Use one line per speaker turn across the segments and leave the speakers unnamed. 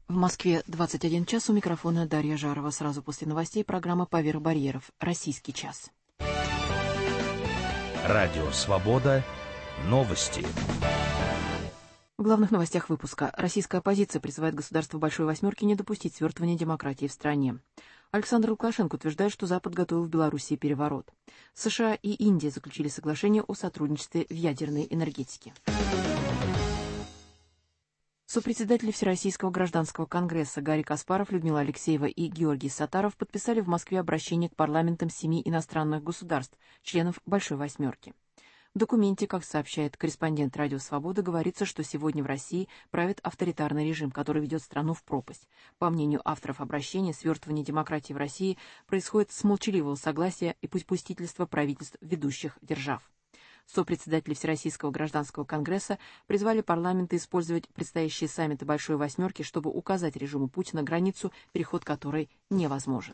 В Москве 21 час, у микрофона Дарья Жарова. Сразу после новостей программа «Поверх барьеров». Российский час.
Радио «Свобода». Новости.
В главных новостях выпуска. Российская оппозиция призывает государство Большой Восьмерки не допустить свертывания демократии в стране. Александр Лукашенко утверждает, что Запад готовил в Белоруссии переворот. США и Индия заключили соглашение о сотрудничестве в ядерной энергетике. Сопредседатели Всероссийского гражданского конгресса Гарри Каспаров, Людмила Алексеева и Георгий Саттаров подписали в Москве обращение к парламентам 7 иностранных государств, членов Большой Восьмерки. В документе, как сообщает корреспондент «Радио Свобода», говорится, что сегодня в России правит авторитарный режим, который ведет страну в пропасть. По мнению авторов обращения, свертывание демократии в России происходит с молчаливого согласия и попустительства правительств ведущих держав. Сопредседатели Всероссийского гражданского конгресса призвали парламенты использовать предстоящие саммиты Большой Восьмерки, чтобы указать режиму Путина границу, переход которой невозможен.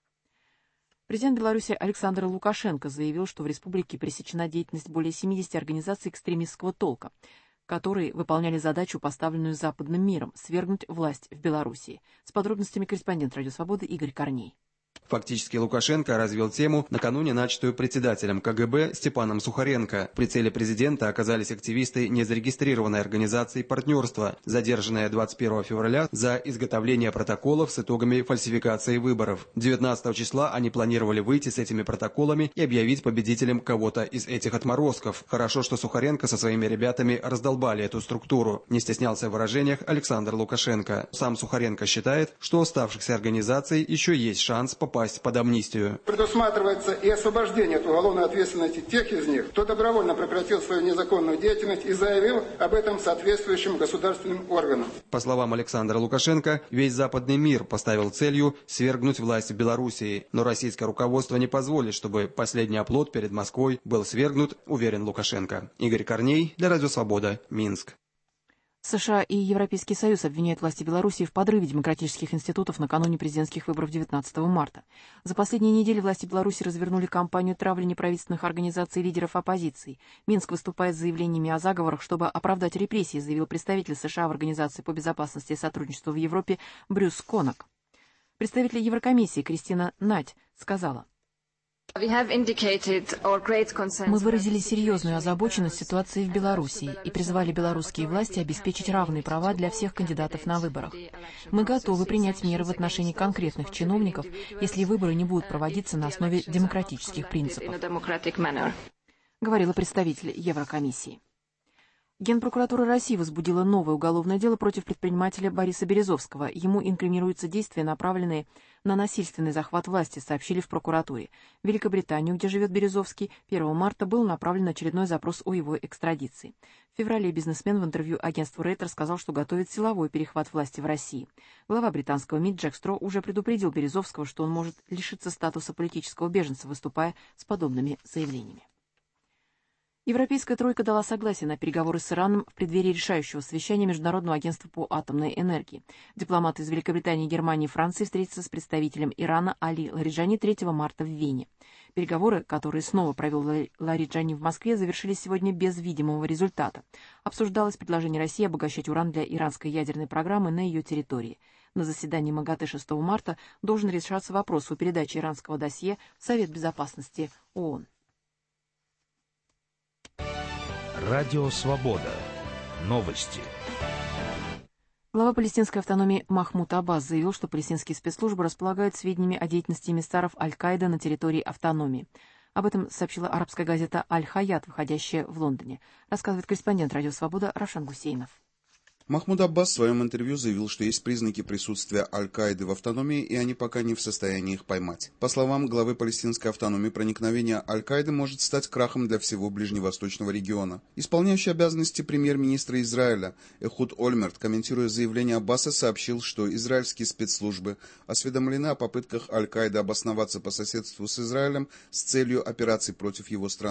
Президент Беларуси Александр Лукашенко заявил, что в республике пресечена деятельность более 70 организаций экстремистского толка, которые выполняли задачу, поставленную западным миром, свергнуть власть в Белоруссии. С подробностями корреспондент «Радио Свободы» Игорь Корней.
Фактически Лукашенко развил тему, накануне начатую председателем КГБ Степаном Сухаренко. В прицеле президента оказались активисты незарегистрированной организации «Партнерство», задержанные 21 февраля за изготовление протоколов с итогами фальсификации выборов. 19 числа они планировали выйти с этими протоколами и объявить победителем кого-то из этих отморозков. Хорошо, что Сухаренко со своими ребятами раздолбали эту структуру. Не стеснялся в выражениях Александр Лукашенко. Сам Сухаренко считает, что у оставшихся организаций еще есть шанс попасть под амнистию.
Предусматривается и освобождение от уголовной ответственности тех из них, кто добровольно прекратил свою незаконную деятельность и заявил об этом соответствующим государственным органам.
По словам Александра Лукашенко, весь западный мир поставил целью свергнуть власть в Белоруссии. Но российское руководство не позволит, чтобы последний оплот перед Москвой был свергнут, уверен Лукашенко. Игорь Корней, для Радио Свобода, Минск.
США и Европейский Союз обвиняют власти Белоруссии в подрыве демократических институтов накануне президентских выборов 19 марта. За последние недели власти Беларуси развернули кампанию травли неправительственных организаций и лидеров оппозиции. Минск выступает с заявлениями о заговорах, чтобы оправдать репрессии, заявил представитель США в Организации по безопасности и сотрудничеству в Европе Брюс Конак. Представитель Еврокомиссии Кристина Надь сказала:
Мы
выразили серьезную озабоченность ситуацией в Белоруссии и призвали белорусские власти обеспечить равные права для всех кандидатов на выборах. Мы готовы принять меры в отношении конкретных чиновников, если выборы не будут проводиться на основе демократических принципов, говорила представитель Еврокомиссии. Генпрокуратура России возбудила новое уголовное дело против предпринимателя Бориса Березовского. Ему инкриминируются действия, направленные на насильственный захват власти, сообщили в прокуратуре. В Великобританию, где живет Березовский, 1 марта был направлен очередной запрос о его экстрадиции. В феврале бизнесмен в интервью агентству Рейтер сказал, что готовит силовой перехват власти в России. Глава британского МИД Джек Стро уже предупредил Березовского, что он может лишиться статуса политического беженца, выступая с подобными заявлениями. Европейская тройка дала согласие на переговоры с Ираном в преддверии решающего совещания Международного агентства по атомной энергии. Дипломаты из Великобритании, Германии и Франции встретятся с представителем Ирана Али Лариджани 3 марта в Вене. Переговоры, которые снова провел Лариджани в Москве, завершились сегодня без видимого результата. Обсуждалось предложение России обогащать уран для иранской ядерной программы на ее территории. На заседании МАГАТЭ 6 марта должен решаться вопрос о передаче иранского досье в Совет безопасности ООН.
Радио «Свобода». Новости.
Глава палестинской автономии Махмуд Аббас заявил, что палестинские спецслужбы располагают сведениями о деятельности эмиссаров Аль-Каиды на территории автономии. Об этом сообщила арабская газета «Аль-Хаят», выходящая в Лондоне. Рассказывает корреспондент «Радио Свобода» Равшан Гусейнов.
Махмуд Аббас в своем интервью заявил, что есть признаки присутствия Аль-Каиды в автономии, и они пока не в состоянии их поймать. По словам главы палестинской автономии, проникновение Аль-Каиды может стать крахом для всего ближневосточного региона. Исполняющий обязанности премьер-министра Израиля Эхуд Ольмерт, комментируя заявление Аббаса, сообщил, что израильские спецслужбы осведомлены о попытках Аль-Каиды обосноваться по соседству с Израилем с целью операций против его страны.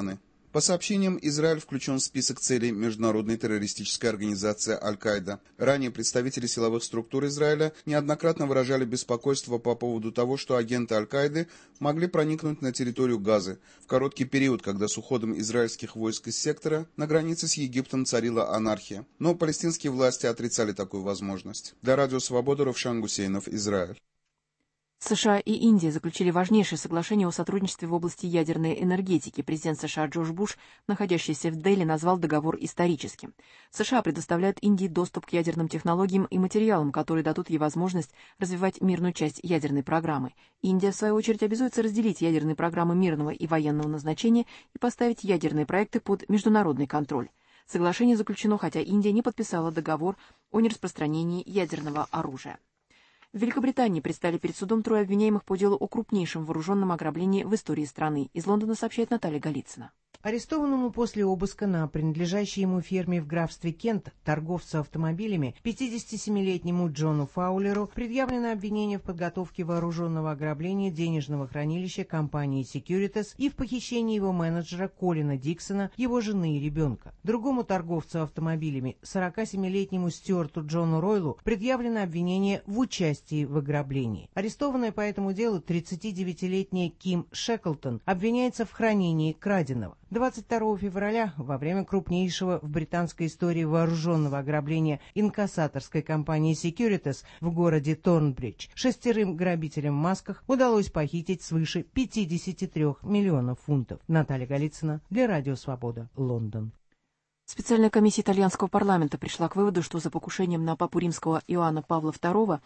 По сообщениям, Израиль включен в список целей международной террористической организации Аль-Каида. Ранее представители силовых структур Израиля неоднократно выражали беспокойство по поводу того, что агенты Аль-Каиды могли проникнуть на территорию Газы в короткий период, когда с уходом израильских войск из сектора на границе с Египтом царила анархия. Но палестинские власти отрицали такую возможность. Для Радио Свобода Равшан Гусейнов, Израиль.
США и Индия заключили важнейшее соглашение о сотрудничестве в области ядерной энергетики. Президент США Джордж Буш, находящийся в Дели, назвал договор историческим. США предоставляют Индии доступ к ядерным технологиям и материалам, которые дадут ей возможность развивать мирную часть ядерной программы. Индия, в свою очередь, обязуется разделить ядерные программы мирного и военного назначения и поставить ядерные проекты под международный контроль. Соглашение заключено, хотя Индия не подписала договор о нераспространении ядерного оружия. В Великобритании предстали перед судом трое обвиняемых по делу о крупнейшем вооруженном ограблении в истории страны. Из Лондона сообщает Наталья Голицына.
Арестованному после обыска на принадлежащей ему ферме в графстве Кент торговцу автомобилями 57-летнему Джону Фаулеру предъявлено обвинение в подготовке вооруженного ограбления денежного хранилища компании Securitas и в похищении его менеджера Колина Диксона, его жены и ребенка. Другому торговцу автомобилями, 47-летнему Стюарту Джону Ройлу, предъявлено обвинение в участии в ограблении. Арестованная по этому делу 39-летняя Ким Шеклтон обвиняется в хранении краденого. 22 февраля, во время крупнейшего в британской истории вооруженного ограбления инкассаторской компании Securitas в городе Торнбридж, 6 грабителям в масках удалось похитить свыше 53 миллионов фунтов. Наталья Голицына для Радио Свобода, Лондон.
Специальная комиссия итальянского парламента пришла к выводу, что за покушением на папу римского Иоанна Павла II в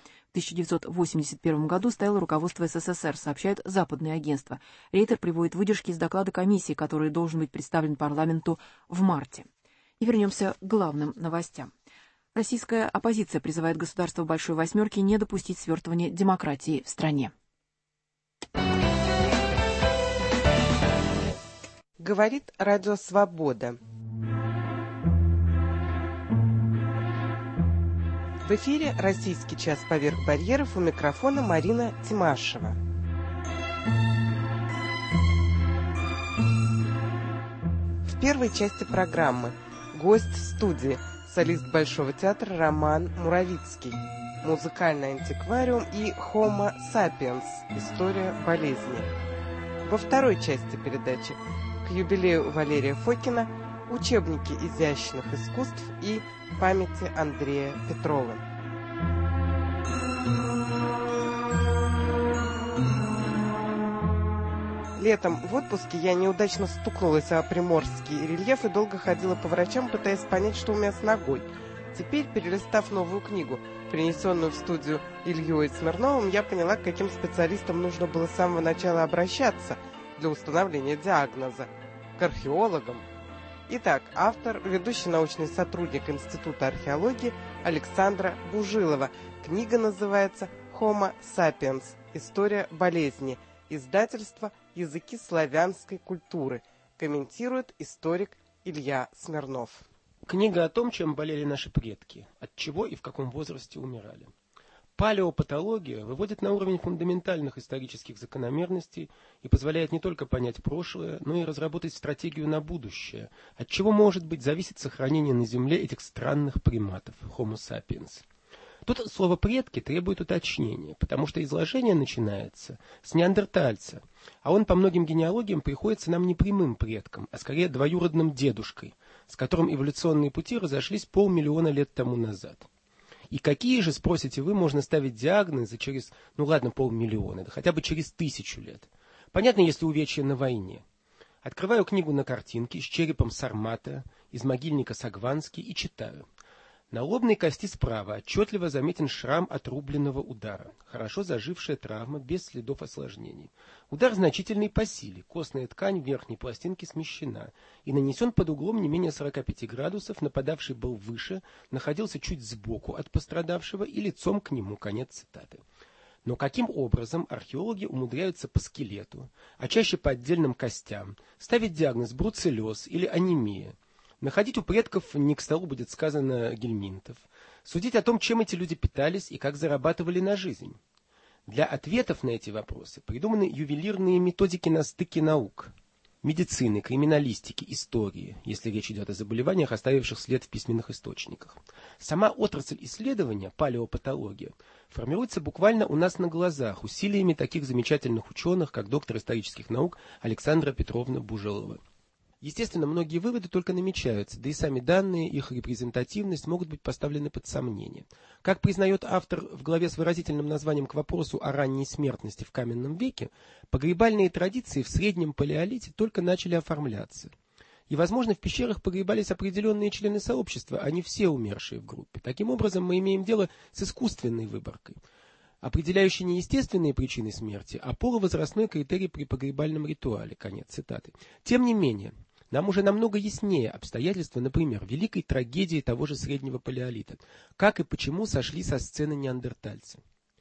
1981 году стояло руководство СССР, сообщают западные агентства. Рейтер приводит выдержки из доклада комиссии, который должен быть представлен парламенту в марте. И вернемся к главным новостям. Российская оппозиция призывает государство Большой Восьмерки не допустить свертывания демократии в стране.
Говорит Радио Свобода. В эфире «Российский час поверх барьеров», у микрофона Марина Тимашева. В первой части программы гость студии, солист Большого театра Роман Муравицкий, музыкальный антиквариум и Homo sapiens. История болезни. Во второй части передачи к юбилею Валерия Фокина учебники изящных искусств и памяти Андрея Петрова. Летом в отпуске я неудачно стукнулась о приморский рельеф и долго ходила по врачам, пытаясь понять, что у меня с ногой. Теперь, перелистав новую книгу, принесенную в студию Ильей Смирновым, я поняла, к каким специалистам нужно было с самого начала обращаться для установления диагноза. К археологам. Итак, автор, ведущий научный сотрудник Института археологии Александра Бужилова. Книга называется «Homo sapiens. История болезни». Издательство «Языки славянской культуры». Комментирует историк Илья Смирнов.
Книга о том, чем болели наши предки, от чего и в каком возрасте умирали. Палеопатология выводит на уровень фундаментальных исторических закономерностей и позволяет не только понять прошлое, но и разработать стратегию на будущее, от чего, может быть, зависит сохранение на Земле этих странных приматов, Homo sapiens. Тут слово «предки» требует уточнения, потому что изложение начинается с неандертальца, а он по многим генеалогиям приходится нам не прямым предком, а скорее двоюродным дедушкой, с которым эволюционные пути разошлись 500 000 лет тому назад. И какие же, спросите вы, можно ставить диагнозы через, 500 000, да хотя бы через 1000 лет? Понятно, если увечья на войне. Открываю книгу на картинке с черепом Сармата из могильника Сагвански и читаю. На лобной кости справа отчетливо заметен шрам от рубленного удара. Хорошо зажившая травма, без следов осложнений. Удар значительный по силе. Костная ткань верхней пластинки смещена и нанесен под углом не менее 45 градусов. Нападавший был выше, находился чуть сбоку от пострадавшего и лицом к нему. Конец цитаты. Но каким образом археологи умудряются по скелету, а чаще по отдельным костям, ставить диагноз бруцеллез или анемия? Находить у предков, не к столу будет сказано, гельминтов. Судить о том, чем эти люди питались и как зарабатывали на жизнь. Для ответов на эти вопросы придуманы ювелирные методики на стыке наук. медицины, криминалистики, истории, если речь идет о заболеваниях, оставивших след в письменных источниках. Сама отрасль исследования, палеопатология, формируется буквально у нас на глазах усилиями таких замечательных ученых, как доктор исторических наук Александра Петровна Бужилова. Естественно, многие выводы только намечаются, да и сами данные, их репрезентативность могут быть поставлены под сомнение. Как признает автор в главе с выразительным названием «К вопросу о ранней смертности в каменном веке», погребальные традиции в среднем палеолите только начали оформляться. И, возможно, в пещерах погребались определенные члены сообщества, а не все умершие в группе. Таким образом, мы имеем дело с искусственной выборкой, определяющей не естественные причины смерти, а полувозрастной критерий при погребальном ритуале. Конец цитаты. Тем не менее, нам уже намного яснее обстоятельства, например, великой трагедии того же среднего палеолита. Как и почему сошли со сцены неандертальцы.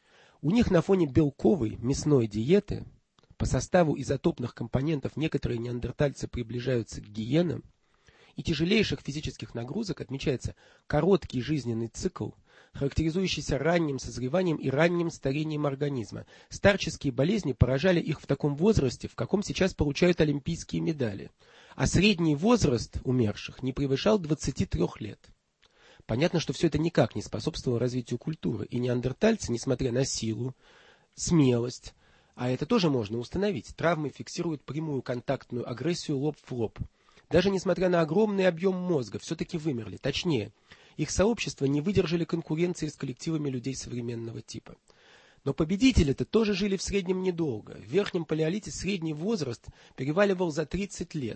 У них на фоне белковой мясной диеты, по составу изотопных компонентов некоторые неандертальцы приближаются к гиенам, и тяжелейших физических нагрузок отмечается короткий жизненный цикл, характеризующийся ранним созреванием и ранним старением организма. Старческие болезни поражали их в таком возрасте, в каком сейчас получают олимпийские медали. А средний возраст умерших не превышал 23 лет. Понятно, что все это никак не способствовало развитию культуры, и неандертальцы, несмотря на силу, смелость, а это тоже можно установить, травмы фиксируют прямую контактную агрессию лоб в лоб. Даже несмотря на огромный объем мозга, все-таки вымерли. Точнее, их сообщества не выдержали конкуренции с коллективами людей современного типа. Но победители-то тоже жили в среднем недолго. В Верхнем Палеолите средний возраст переваливал за 30 лет.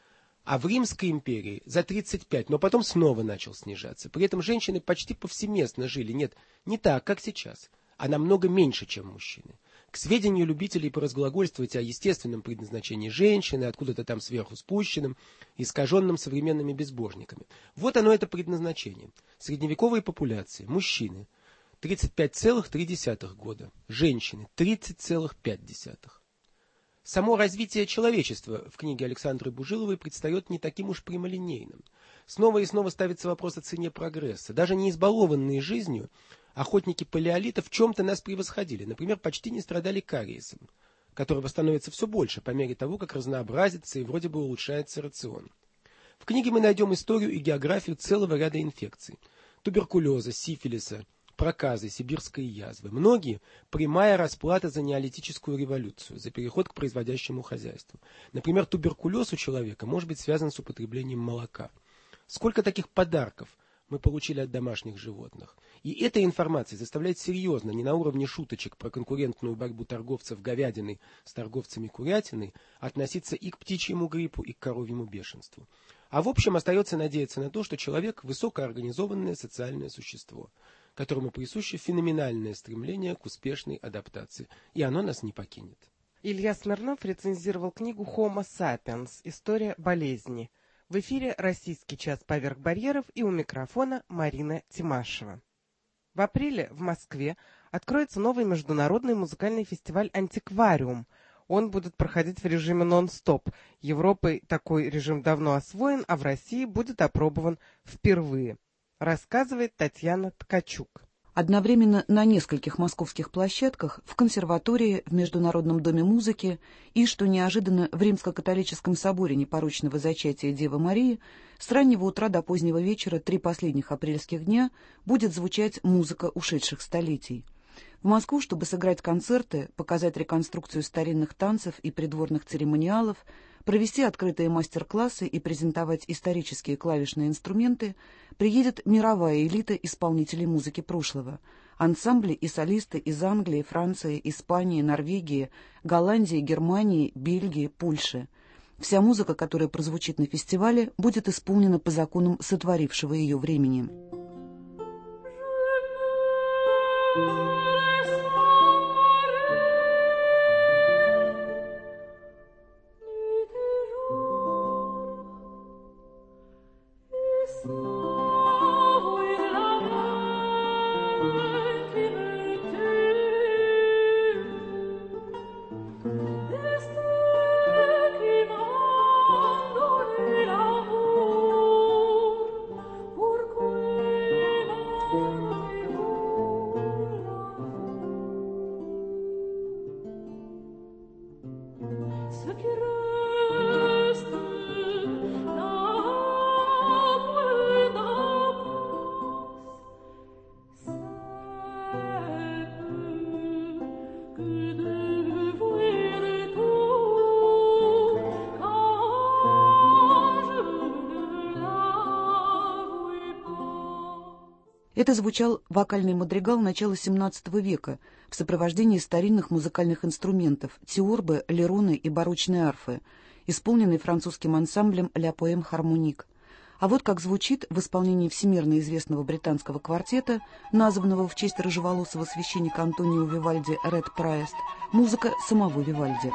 А в Римской империи за 35, но потом снова начал снижаться. При этом женщины почти повсеместно жили. Нет, не так, как сейчас, а намного меньше, чем мужчины. К сведению любителей поразглагольствовать о естественном предназначении женщины, откуда-то там сверху спущенным, искаженным современными безбожниками. Вот оно, это предназначение. Средневековые популяции. Мужчины 35,3 года. Женщины 30,5. Само развитие человечества в книге Александры Бужиловой предстает не таким уж прямолинейным. Снова и снова ставится вопрос о цене прогресса. Даже не избалованные жизнью, охотники палеолита в чем-то нас превосходили. Например, почти не страдали кариесом, которого становится все больше по мере того, как разнообразится и вроде бы улучшается рацион. В книге мы найдем историю и географию целого ряда инфекций. Туберкулеза, сифилиса, проказы, сибирской язвы. Многие – прямая расплата за неолитическую революцию, за переход к производящему хозяйству. Например, туберкулез у человека может быть связан с употреблением молока. Сколько таких подарков мы получили от домашних животных. И эта информация заставляет серьезно, не на уровне шуточек про конкурентную борьбу торговцев говядиной с торговцами курятиной, относиться и к птичьему гриппу, и к коровьему бешенству. А в общем остается надеяться на то, что человек – высокоорганизованное социальное существо, которому присуще феноменальное стремление к успешной адаптации, и оно нас не покинет.
Илья Смирнов рецензировал книгу «Homo sapiens. История болезни». В эфире «Российский час поверх барьеров», и у микрофона Марина Тимашева. В апреле в Москве откроется новый международный музыкальный фестиваль «Антиквариум». Он будет проходить в режиме нон-стоп. Европой такой режим давно освоен, а в России будет опробован впервые. Рассказывает Татьяна Ткачук.
Одновременно на нескольких московских площадках, в консерватории, в Международном доме музыки и, что неожиданно, в Римско-католическом соборе непорочного зачатия Девы Марии, с раннего утра до позднего вечера 3 последних апрельских дня будет звучать музыка ушедших столетий. В Москву, чтобы сыграть концерты, показать реконструкцию старинных танцев и придворных церемониалов, провести открытые мастер-классы и презентовать исторические клавишные инструменты, приедет мировая элита исполнителей музыки прошлого. Ансамбли и солисты из Англии, Франции, Испании, Норвегии, Голландии, Германии, Бельгии, Польши. Вся музыка, которая прозвучит на фестивале, будет исполнена по законам сотворившего ее времени. Это звучал вокальный мадригал начала XVII века в сопровождении старинных музыкальных инструментов теорбы, лироны и барочной арфы, исполненный французским ансамблем «Ля Поэм Хармоник». А вот как звучит в исполнении всемирно известного британского квартета, названного в честь рыжеволосого священника Антонио Вивальди «Ред Прайест», музыка самого Вивальди.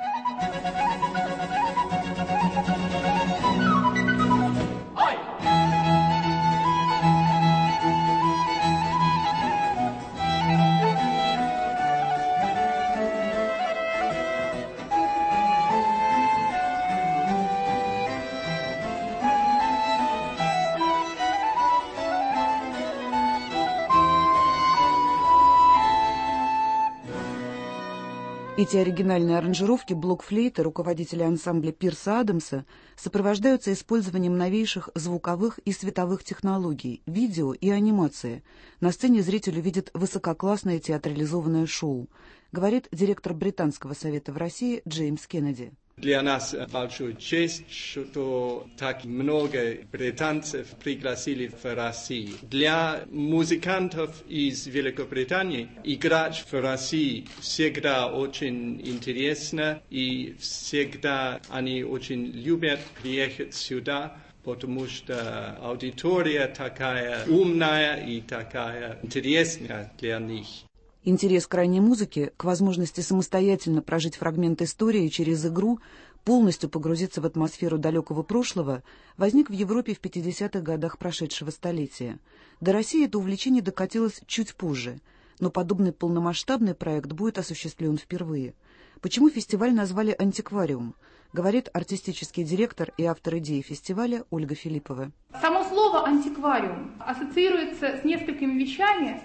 Эти оригинальные аранжировки блокфлейты руководителя ансамбля Пирса Адамса сопровождаются использованием новейших звуковых и световых технологий, видео и анимации. На сцене зритель увидит высококлассное театрализованное шоу, говорит директор Британского совета в России Джеймс Кеннеди.
Для нас большая честь, что так много британцев пригласили в Россию. Для музыкантов из Великобритании играть в России всегда очень интересно, и всегда они очень любят приехать сюда, потому что аудитория такая умная и такая интересная для них.
Интерес к ранней музыке, к возможности самостоятельно прожить фрагмент истории через игру, полностью погрузиться в атмосферу далекого прошлого, возник в Европе в 50-х годах прошедшего столетия. До России это увлечение докатилось чуть позже, но подобный полномасштабный проект будет осуществлен впервые. Почему фестиваль назвали «Антиквариум», говорит артистический директор и автор идеи фестиваля Ольга Филиппова.
Само слово «антиквариум» ассоциируется с несколькими вещами,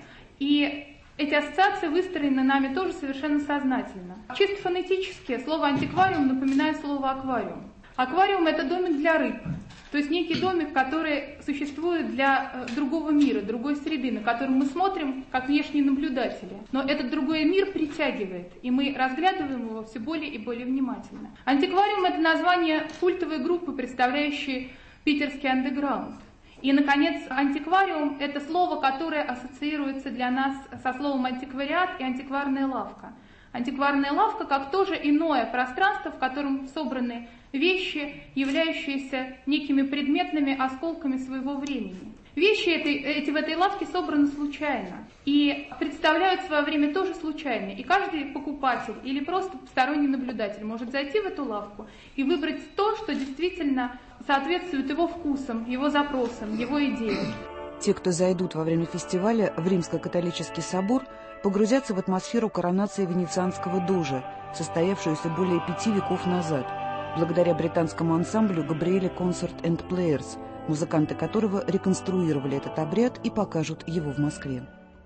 и эти ассоциации выстроены нами тоже совершенно сознательно. Чисто фонетически слово «антиквариум» напоминает слово «аквариум». Аквариум – это домик для рыб, то есть некий домик, который существует для другого мира, другой среды, на который мы смотрим как внешние наблюдатели. Но этот другой мир притягивает, и мы разглядываем его все более и более внимательно. Антиквариум – это название культовой группы, представляющей питерский андеграунд. И, наконец, антиквариум – это слово, которое ассоциируется для нас со словом антиквариат и антикварная лавка. Антикварная лавка как тоже иное пространство, в котором собраны вещи, являющиеся некими предметными осколками своего времени. Вещи эти в этой лавке собраны случайно и представляют свое время тоже случайно. И каждый покупатель или просто сторонний наблюдатель может зайти в эту лавку и выбрать то, что действительно соответствует его вкусам, его запросам, его идеям.
Те, кто зайдут во время фестиваля в Римско-католический собор, погрузятся в атмосферу коронации венецианского дожа, состоявшуюся более 5 веков назад, благодаря британскому ансамблю «Габриэле Концерт энд Плеерс», музыканты которого реконструировали этот обряд и покажут его в Москве.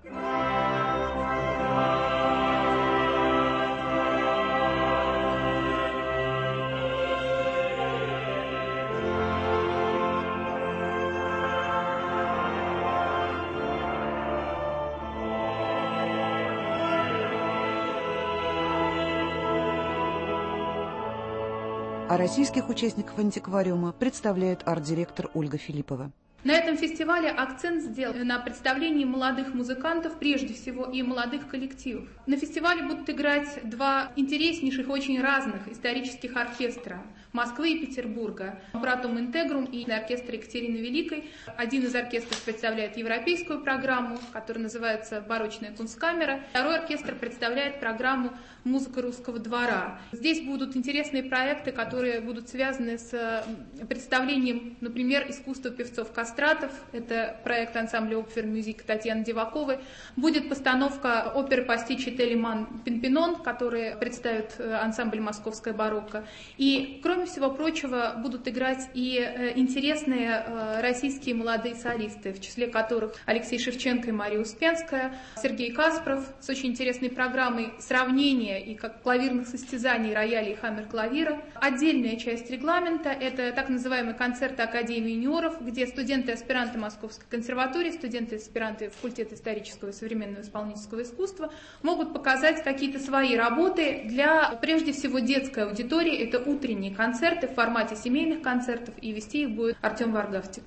А российских участников антиквариума представляет арт-директор Ольга Филиппова.
На этом фестивале акцент сделан на представлении молодых музыкантов, прежде всего, и молодых коллективов. На фестивале будут играть два интереснейших, очень разных исторических оркестра Москвы и Петербурга. Братум Интегрум и оркестр Екатерины Великой. Один из оркестров представляет европейскую программу, которая называется «Барочная кунсткамера». Второй оркестр представляет программу «Музыка русского двора». Здесь будут интересные проекты, которые будут связаны с представлением, например, искусства певцов-кастратов. Это проект ансамбля Опфер Мюзик Татьяны Диваковой. Будет постановка оперы «Пастичи Телеман Пинпинон», которые представит ансамбль «Московская барокко». И, кроме всего прочего, будут играть и интересные российские молодые солисты, в числе которых Алексей Шевченко и Мария Успенская, Сергей Каспров с очень интересной программой сравнения и как клавирных состязаний рояля и хаммер-клавира. Отдельная часть регламента – это так называемый концерт Академии юниоров, где студенты и аспиранты Московской консерватории, студенты и аспиранты факультета исторического и современного исполнительского искусства могут показать какие-то свои работы для, прежде всего, детской аудитории. Это утренние концерты в формате семейных концертов, и вести их будет Артем Варгавтик.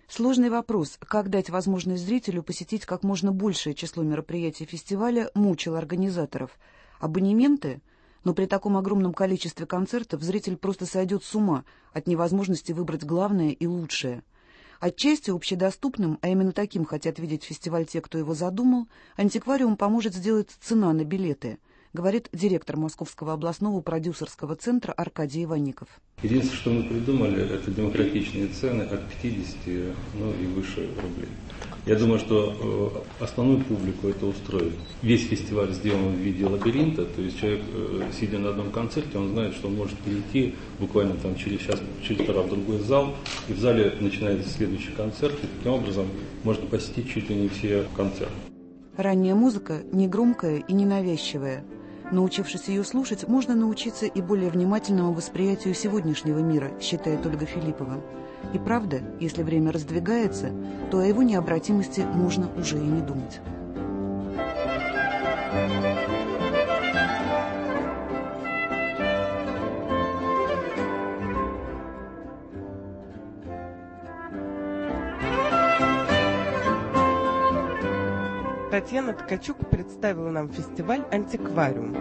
Сложный вопрос, как дать возможность зрителю посетить как можно большее число мероприятий фестиваля, мучил организаторов. Абонементы? Но при таком огромном количестве концертов зритель просто сойдет с ума от невозможности выбрать главное и лучшее. Отчасти общедоступным, а именно таким хотят видеть фестиваль те, кто его задумал, антиквариум поможет сделать цена на билеты, говорит директор Московского областного продюсерского центра Аркадий Иванников.
Единственное, что мы придумали, это демократичные цены от 50 и выше рублей. Я думаю, что основную публику это устроит. Весь фестиваль сделан в виде лабиринта, то есть человек, сидя на одном концерте, он знает, что он может перейти буквально там через час-полтора в другой зал, и в зале начинается следующий концерт, и таким образом можно посетить чуть ли не все концерты.
Ранняя музыка не громкая и не навязчивая. Научившись ее слушать, можно научиться и более внимательному восприятию сегодняшнего мира, считает Ольга Филиппова. И правда, если время раздвигается, то о его необратимости можно уже и не думать.
Татьяна Ткачук представила нам фестиваль «Антиквариум».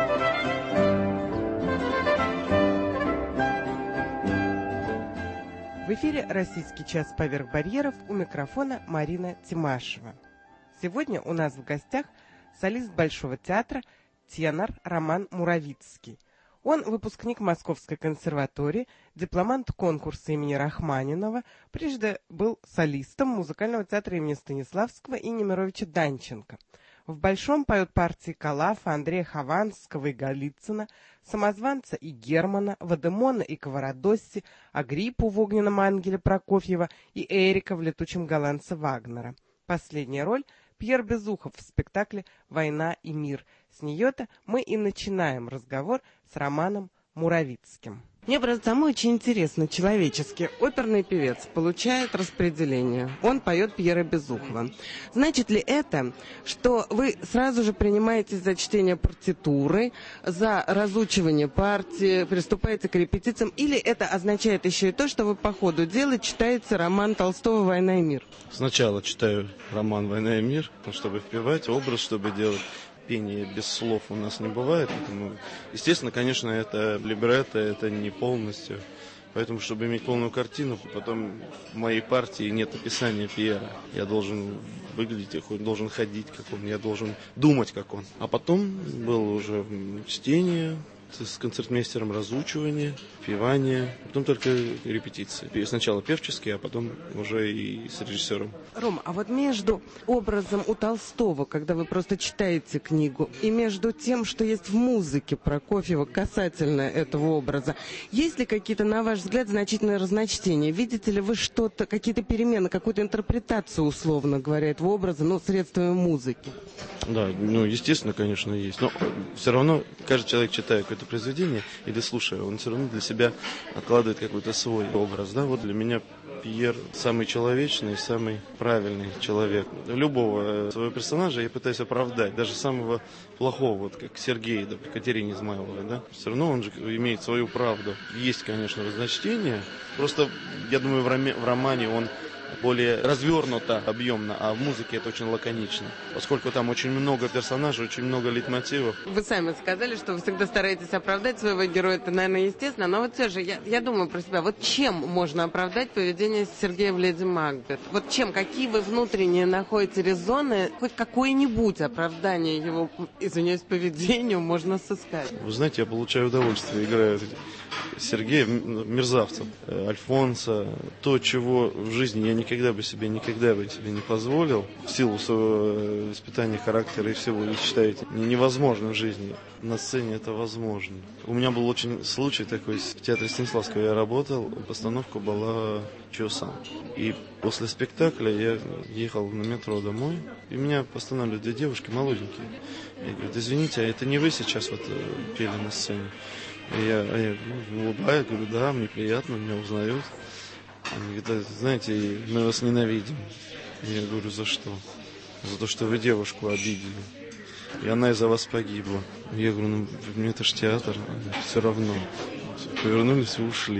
В эфире «Российский час поверх барьеров», у микрофона Марина Тимашева. Сегодня у нас в гостях солист Большого театра тенор Роман Муравицкий. Он выпускник Московской консерватории, дипломант конкурса имени Рахманинова, прежде был солистом музыкального театра имени Станиславского и Немировича Данченко. В Большом поют партии Калафа, Андрея Хованского и Голицына, Самозванца и Германа, Вадемона и Каварадосси, Агриппу в «Огненном ангеле» Прокофьева и Эрика в «Летучем голландце» Вагнера. Последняя роль — Пьер Безухов в спектакле «Война и мир». С нее-то мы и начинаем разговор с Романом Муравицким. Мне просто самое очень интересно, человечески. Оперный певец получает распределение. Он поет Пьера Безухова. Значит ли это, что вы сразу же принимаетесь за чтение партитуры, за разучивание партии, приступаете к репетициям? Или это означает еще и то, что вы по ходу дела читаете роман Толстого «Война и мир»?
Сначала читаю роман «Война и мир», чтобы впевать образ, чтобы делать. Пение без слов у нас не бывает, поэтому, естественно, конечно, это либретто, это не полностью. Поэтому, чтобы иметь полную картину, потом в моей партии нет описания Пьера. Я должен выглядеть, я должен ходить как он, я должен думать как он. А потом было уже чтение с концертмейстером, разучивание, певание, потом только репетиции. Сначала певческие, а потом уже и с режиссером.
Ром, а вот между образом у Толстого, когда вы просто читаете книгу, и между тем, что есть в музыке Прокофьева касательно этого образа, есть ли какие-то, на ваш взгляд, значительные разночтения? Видите ли вы что-то, какие-то перемены, какую-то интерпретацию, условно говоря, этого образа, средствами музыки?
Да, естественно, конечно, есть. Но все равно каждый человек, читая какое-то произведение или слушая, он все равно для себя откладывает какой-то свой образ. Да? Вот для меня Пьер самый человечный, самый правильный человек. Любого своего персонажа я пытаюсь оправдать, даже самого плохого, вот как Сергей, да, при Катерине Измайловой, да. Все равно он же имеет свою правду. Есть, конечно, разночтения. Просто, я думаю, в романе он более развернуто, объемно, а в музыке это очень лаконично, поскольку там очень много персонажей, очень много лейтмотивов.
Вы сами сказали, что вы всегда стараетесь оправдать своего героя, это, наверное, естественно, но вот все же, я думаю про себя, вот чем можно оправдать поведение Сергея в «Леди Макбет»? Вот чем, какие вы внутренние находите резоны, хоть какое-нибудь оправдание его, извиняюсь, поведению можно сыскать?
Вы знаете, я получаю удовольствие, играя Сергея, мерзавцев, Альфонса, то, чего в жизни я никогда бы себе не позволил, в силу своего воспитания, характера и всего, и считаете, невозможно в жизни. На сцене это возможно. У меня был очень случай такой, в театре Станиславского я работал, постановка была «Чо-сан». И после спектакля я ехал на метро домой, и меня останавливают две девушки молоденькие. Я говорю: извините, а это не вы сейчас вот пели на сцене? Я улыбаюсь, говорю: да, мне приятно, меня узнают. Они говорят: знаете, мы вас ненавидим. Я говорю: за что? За то, что вы девушку обидели. И она из-за вас погибла. Я говорю: мне это ж театр, все равно. Повернулись и ушли.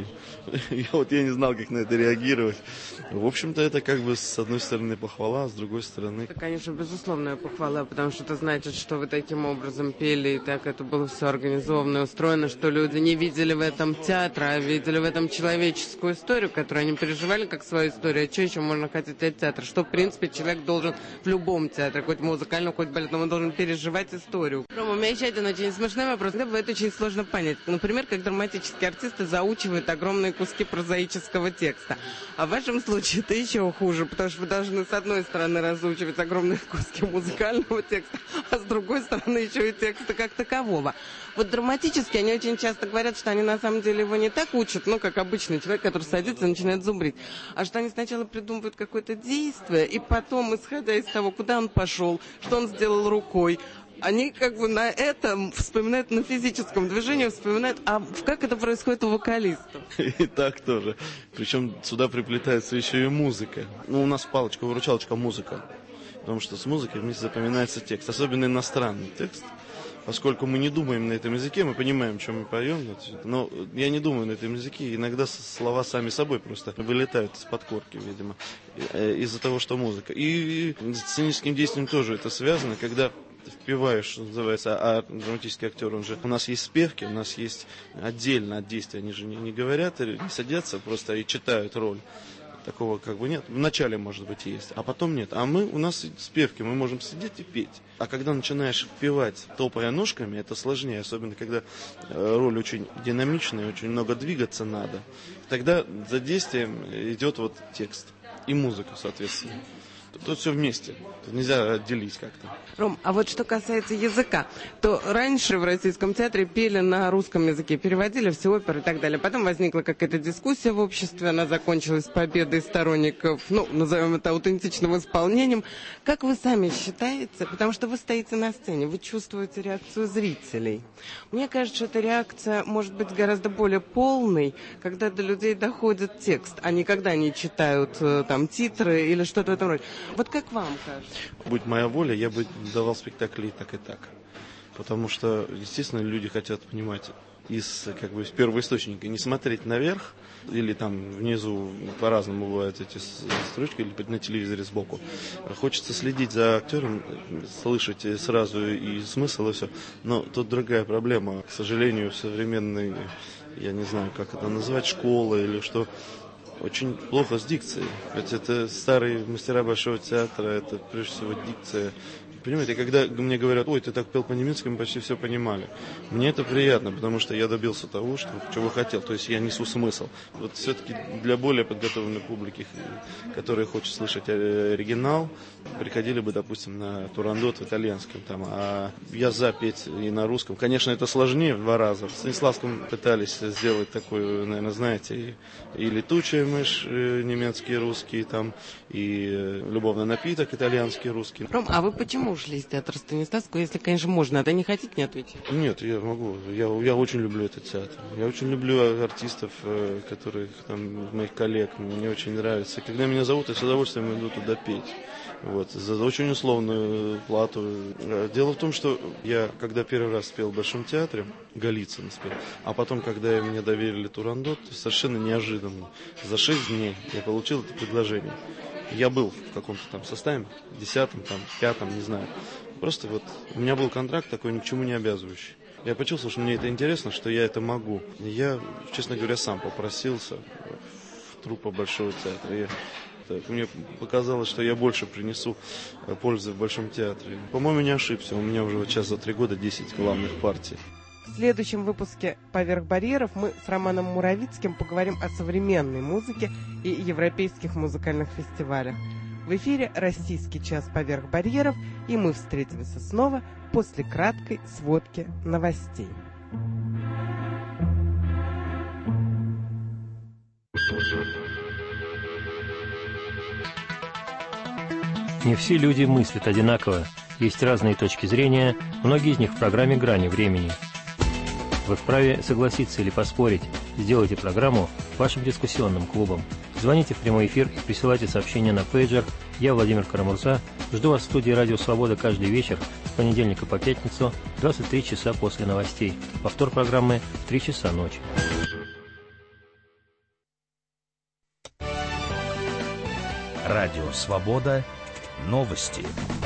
Я не знал, как на это реагировать. В общем-то, это как бы с одной стороны похвала, а с другой стороны...
Это, конечно, безусловная похвала, потому что это значит, что вы таким образом пели, и так это было все организовано и устроено, что люди не видели в этом театра, а видели в этом человеческую историю, которую они переживали как свою историю. А что еще можно хотеть от театра? Что, в принципе, человек должен в любом театре, хоть музыкальном, хоть балетном, он должен переживать историю. Рома, у меня еще один очень смешной вопрос. Мне бывает очень сложно понять. Например, как драматические артисты заучивают огромные куски прозаического текста. А в вашем случае это еще хуже, потому что вы должны с одной стороны разучивать огромные куски музыкального текста, а с другой стороны еще и текста как такового. Вот драматически они очень часто говорят, что они на самом деле его не так учат, как обычный человек, который садится и начинает зубрить, а что они сначала придумывают какое-то действие, и потом, исходя из того, куда он пошел, что он сделал рукой, они как бы на этом вспоминают, на физическом движении вспоминают, а как это происходит у вокалистов?
И так тоже. Причем сюда приплетается еще и музыка. У нас палочка-выручалочка музыка. Потому что с музыкой вместе запоминается текст, особенно иностранный текст. Поскольку мы не думаем на этом языке, мы понимаем, о чем мы поем, но я не думаю на этом языке, иногда слова сами собой просто вылетают из подкорки, видимо, из-за того, что музыка. И с сценическим действием тоже это связано, когда впиваешь, что называется, а драматический актер, у нас есть спевки, у нас есть отдельно от действия, они же не говорят, не садятся просто и читают роль. Такого как бы нет. Вначале, может быть, есть, а потом нет. А у нас спевки, мы можем сидеть и петь. А когда начинаешь впевать, топая ножками, это сложнее, особенно когда роль очень динамичная, очень много двигаться надо. Тогда за действием идет вот текст и музыка, соответственно. Тут все вместе. Тут нельзя отделить как-то.
Ром, а вот что касается языка, то раньше в Российском театре пели на русском языке, переводили все оперы и так далее. Потом возникла какая-то дискуссия в обществе, она закончилась победой сторонников, назовем это аутентичным исполнением. Как вы сами считаете, потому что вы стоите на сцене, вы чувствуете реакцию зрителей. Мне кажется, что эта реакция может быть гораздо более полной, когда до людей доходит текст, а не когда они читают там титры или что-то в этом роде. Вот как вам кажется?
Будь моя воля, я бы давал спектакли и так, и так. Потому что, естественно, люди хотят понимать из первоисточника, не смотреть наверх, или там внизу по-разному бывают эти строчки, или на телевизоре сбоку. Хочется следить за актером, слышать сразу и смысл, и все. Но тут другая проблема. К сожалению, современной, я не знаю, как это назвать, школы или что, очень плохо с дикцией. Ведь это старые мастера Большого театра, это прежде всего дикция. Понимаете, когда мне говорят, ой, ты так пел по-немецки, мы почти все понимали. Мне это приятно, потому что я добился того, чего хотел. То есть я несу смысл. Вот все-таки для более подготовленной публики, которая хочет слышать оригинал, приходили бы, допустим, на турандот в итальянском. А я запеть и на русском. Конечно, это сложнее в 2 раза. В Станиславском пытались сделать такую, наверное, знаете, и летучая мышь немецкий, русский, и любовный напиток итальянский, русский.
Ром, а вы почему ушли из театра Станиславского, если, конечно, можно? А то не хотите, не ответить?
Нет, я могу. Я очень люблю этот театр. Я очень люблю артистов, моих коллег. Мне очень нравится. Когда меня зовут, я с удовольствием иду туда петь. За очень условную плату. Дело в том, что я, когда первый раз спел в Большом театре, Голицын спел, а потом, когда мне доверили турандот, совершенно неожиданно, за 6 дней я получил это предложение. Я был в каком-то составе, 10-м, 5-м, не знаю. Просто у меня был контракт такой, ни к чему не обязывающий. Я почувствовал, что мне это интересно, что я это могу. Я, честно говоря, сам попросился в труппу Большого театра. Мне показалось, что я больше принесу пользы в Большом театре. По-моему, не ошибся. У меня уже сейчас за 3 года 10 главных партий.
В следующем выпуске «Поверх барьеров» мы с Романом Муравицким поговорим о современной музыке и европейских музыкальных фестивалях. В эфире «Российский час поверх барьеров», и мы встретимся снова после краткой сводки новостей.
Не все люди мыслят одинаково. Есть разные точки зрения, многие из них в программе «Грани времени». Вы вправе согласиться или поспорить. Сделайте программу вашим дискуссионным клубом. Звоните в прямой эфир и присылайте сообщения на пейджер. Я, Владимир Карамурза, жду вас в студии «Радио Свобода» каждый вечер с понедельника по пятницу, 23 часа после новостей. Повтор программы в 3 часа ночи.
Радио «Свобода». Новости.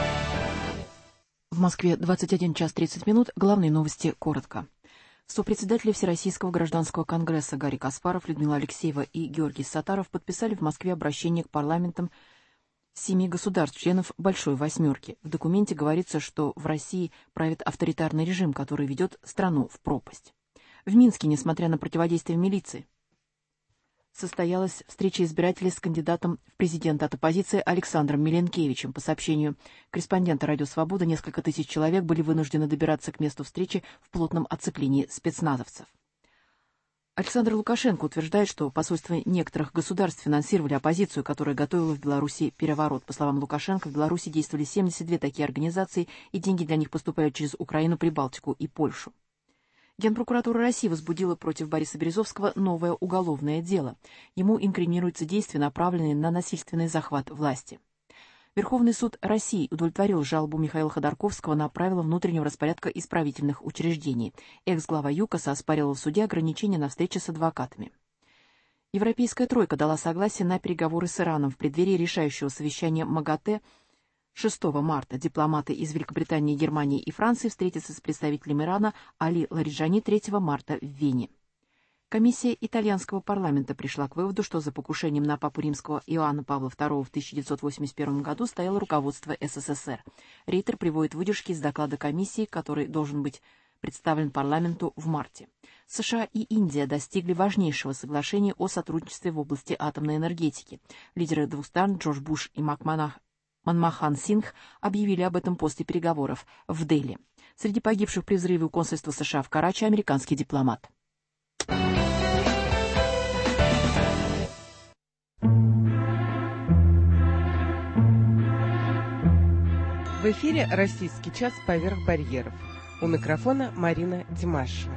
В Москве 21 час 30 минут. Главные новости коротко. Сопредседатели Всероссийского гражданского конгресса Гарри Каспаров, Людмила Алексеева и Георгий Саттаров подписали в Москве обращение к парламентам 7 государств-членов Большой Восьмерки. В документе говорится, что в России правит авторитарный режим, который ведет страну в пропасть. В Минске, несмотря на противодействие милиции, состоялась встреча избирателей с кандидатом в президенты от оппозиции Александром Миленкевичем. По сообщению корреспондента «Радио Свобода», несколько тысяч человек были вынуждены добираться к месту встречи в плотном оцеплении спецназовцев. Александр Лукашенко утверждает, что посольства некоторых государств финансировали оппозицию, которая готовила в Беларуси переворот. По словам Лукашенко, в Беларуси действовали 72 такие организации, и деньги для них поступали через Украину, Прибалтику и Польшу. Генпрокуратура России возбудила против Бориса Березовского новое уголовное дело. Ему инкриминируются действия, направленные на насильственный захват власти. Верховный суд России удовлетворил жалобу Михаила Ходорковского на правила внутреннего распорядка исправительных учреждений. Экс-глава ЮКОСа оспаривал в суде ограничения на встречи с адвокатами. Европейская тройка дала согласие на переговоры с Ираном в преддверии решающего совещания МАГАТЭ 6 марта. Дипломаты из Великобритании, Германии и Франции встретятся с представителем Ирана Али Лариджани 3 марта в Вене. Комиссия итальянского парламента пришла к выводу, что за покушением на папу римского Иоанна Павла II в 1981 году стояло руководство СССР. Рейтер приводит выдержки из доклада комиссии, который должен быть представлен парламенту в марте. США и Индия достигли важнейшего соглашения о сотрудничестве в области атомной энергетики. Лидеры двух стран Джордж Буш и Манмохан Сингх объявили об этом после переговоров в Дели. Среди погибших при взрыве у консульства США в Карачи американский дипломат.
В эфире «Российский час. Поверх барьеров». У микрофона Марина Димашева.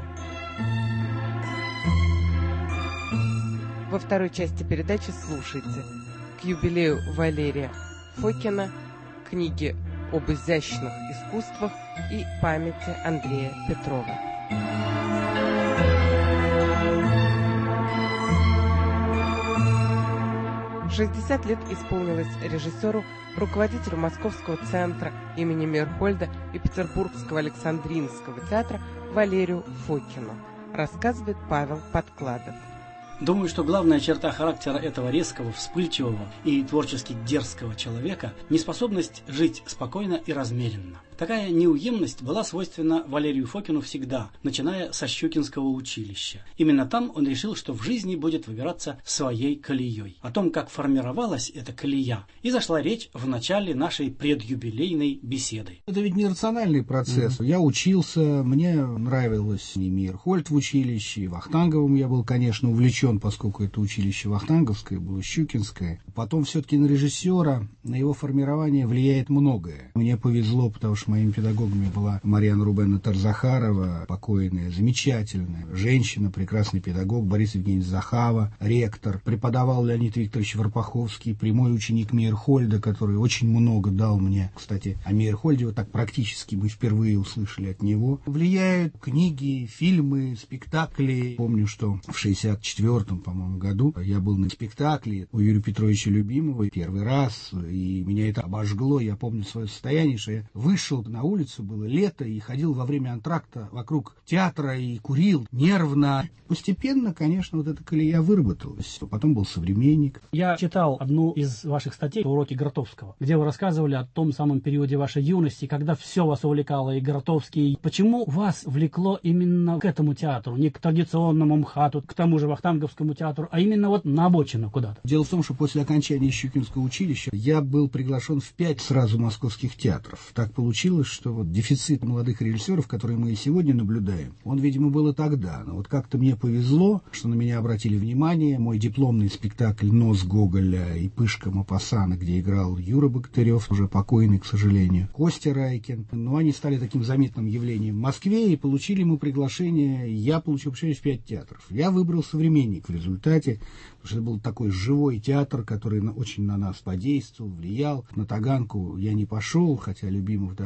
Во второй части передачи слушайте к юбилею Валерия Фокина, книги об изящных искусствах и памяти Андрея Петрова. «60 лет исполнилось режиссеру, руководителю Московского центра имени Мейерхольда и Петербургского Александринского театра Валерию Фокину», рассказывает Павел Подкладов.
Думаю, что главная черта характера этого резкого, вспыльчивого и творчески дерзкого человека – неспособность жить спокойно и размеренно. Такая неуемность была свойственна Валерию Фокину всегда, начиная со Щукинского училища. Именно там он решил, что в жизни будет выбираться своей колеей. О том, как формировалась эта колея, и зашла речь в начале нашей предюбилейной беседы.
Это ведь не рациональный процесс. Я учился, мне нравилось и Мейерхольд в училище, и Вахтанговым я был, конечно, увлечен, поскольку это училище вахтанговское было, Щукинское. Потом все-таки на режиссера, на его формирование влияет многое. Мне повезло, потому что моими педагогами была Марьяна Рубена Тарзахарова, покойная, замечательная женщина, прекрасный педагог, Борис Евгеньевич Захава, ректор. Преподавал Леонид Викторович Варпаховский, прямой ученик Мейерхольда, который очень много дал мне. Кстати, о Мейерхольде вот так практически мы впервые услышали от него. Влияют книги, фильмы, спектакли. Помню, что в 64-м, по-моему, году я был на спектакле у Юрия Петровича Любимова первый раз, и меня это обожгло. Я помню свое состояние, что я вышел на улицу, было лето, и ходил во время антракта вокруг театра и курил нервно. Постепенно, конечно, вот эта колея выработалась. Потом был «Современник».
Я читал одну из ваших статей «Уроки Гротовского», где вы рассказывали о том самом периоде вашей юности, когда все вас увлекало, и Гротовский. Почему вас влекло именно к этому театру, не к традиционному МХАТу, к тому же Вахтанговскому театру, а именно вот на обочину куда-то?
Дело в том, что после окончания Щукинского училища я был приглашен в 5 сразу московских театров. Так получилось, что вот дефицит молодых режиссеров, которые мы и сегодня наблюдаем, он, видимо, был и тогда. Но вот как-то мне повезло, что на меня обратили внимание. Мой дипломный спектакль «Нос» Гоголя и «Пышка Мопассана», где играл Юра Богатырев, уже покойный, к сожалению, Костя Райкин. Но они стали таким заметным явлением в Москве, и получили мы приглашение. Я получил приглашение в 5 театров. Я выбрал «Современник» в результате, потому что это был такой живой театр, который очень на нас подействовал, влиял. На Таганку я не пошел, хотя Любимов даже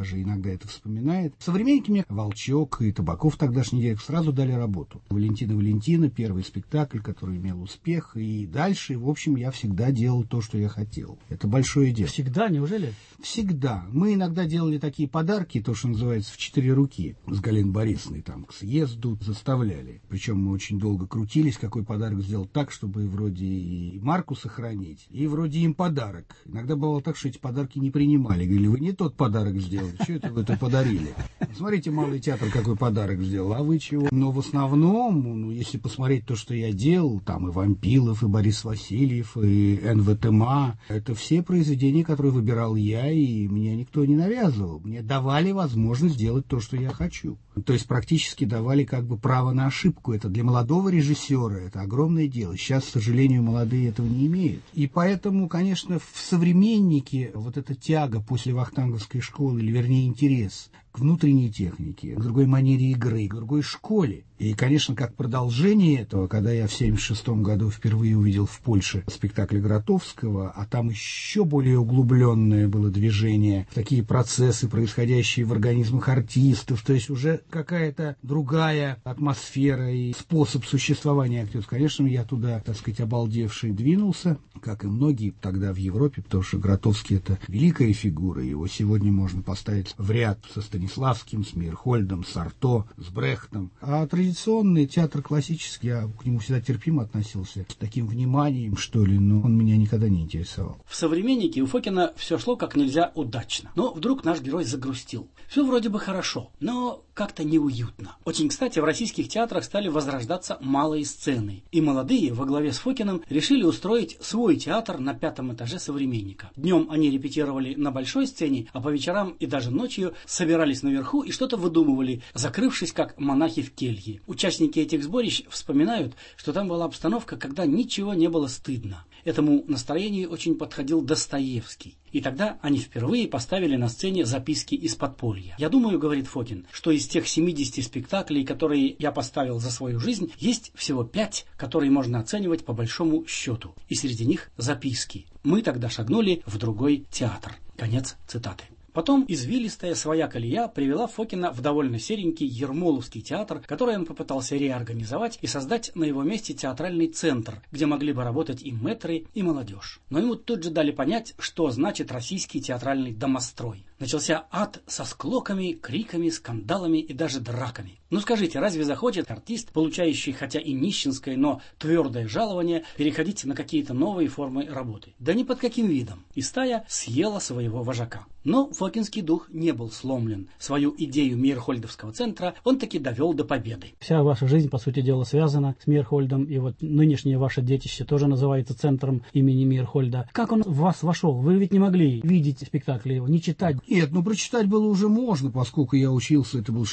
даже иногда это вспоминает. Современники мне, Волчок и Табаков, тогдашний директор, сразу дали работу. Валентина, первый спектакль, который имел успех, и дальше, в общем, я всегда делал то, что я хотел. Это большое дело.
Всегда, неужели?
Всегда. Мы иногда делали такие подарки, то, что называется, в 4 руки, с Галиной Борисовной, там, к съезду заставляли. Причем мы очень долго крутились, какой подарок сделать так, чтобы вроде и марку сохранить, и вроде им подарок. Иногда бывало так, что эти подарки не принимали. Говорили, вы не тот подарок сделали, что это вы это подарили? Смотрите, Малый театр какой подарок сделал, а вы чего? Но в основном, если посмотреть то, что я делал, там и Вампилов, и Борис Васильев, и НВТМА, это все произведения, которые выбирал я, и меня никто не навязывал. Мне давали возможность делать то, что я хочу. То есть практически давали как бы право на ошибку. Это для молодого режиссера это огромное дело. Сейчас, к сожалению, молодые этого не имеют. И поэтому, конечно, в «Современнике» вот эта тяга после вахтанговской школы, или вернее интерес к внутренней технике, к другой манере игры, к другой школе. И, конечно, как продолжение этого, когда я в 1976 году впервые увидел в Польше спектакль Гротовского, а там еще более углубленное было движение, такие процессы, происходящие в организмах артистов, то есть уже какая-то другая атмосфера и способ существования актеров. Конечно, я туда, так сказать, обалдевший двинулся, как и многие тогда в Европе, потому что Гротовский — это великая фигура, его сегодня можно поставить в ряд со Станиславским, с Мейерхольдом, с Арто, с Брехтом. А традиционный театр классический, я к нему всегда терпимо относился, с таким вниманием, что ли, но он меня никогда не интересовал.
В «Современнике» у Фокина все шло как нельзя удачно. Но вдруг наш герой загрустил. Все вроде бы хорошо, но как-то неуютно. Очень кстати, в российских театрах стали возрождаться малые сцены. И молодые во главе с Фокиным решили устроить свой театр на 5-м этаже «Современника». Днем они репетировали на большой сцене, а по вечерам и даже ночью собирались наверху и что-то выдумывали, закрывшись как монахи в келье. Участники этих сборищ вспоминают, что там была обстановка, когда ничего не было стыдно. Этому настроению очень подходил Достоевский. И тогда они впервые поставили на сцене записки из подполья. Я думаю, говорит Фокин, что из тех 70 спектаклей, которые я поставил за свою жизнь, есть всего 5, которые можно оценивать по большому счету. И среди них записки. Мы тогда шагнули в другой театр. Конец цитаты. Потом извилистая своя колея привела Фокина в довольно серенький Ермоловский театр, который он попытался реорганизовать и создать на его месте театральный центр, где могли бы работать и мэтры, и молодежь. Но ему тут же дали понять, что значит российский театральный домострой. Начался ад со склоками, криками, скандалами и даже драками. Ну скажите, разве захочет артист, получающий хотя и нищенское, но твердое жалование, переходить на какие-то новые формы работы? Да ни под каким видом. И стая съела своего вожака. Но фокинский дух не был сломлен. Свою идею Мейерхольдовского центра он таки довел до победы.
Вся ваша жизнь, по сути дела, связана с Мейерхольдом, и вот нынешнее ваше детище тоже называется центром имени Мейерхольда. Как он в вас вошел? Вы ведь не могли видеть спектакли его, не читать.
Нет, прочитать было уже можно, поскольку я учился, это был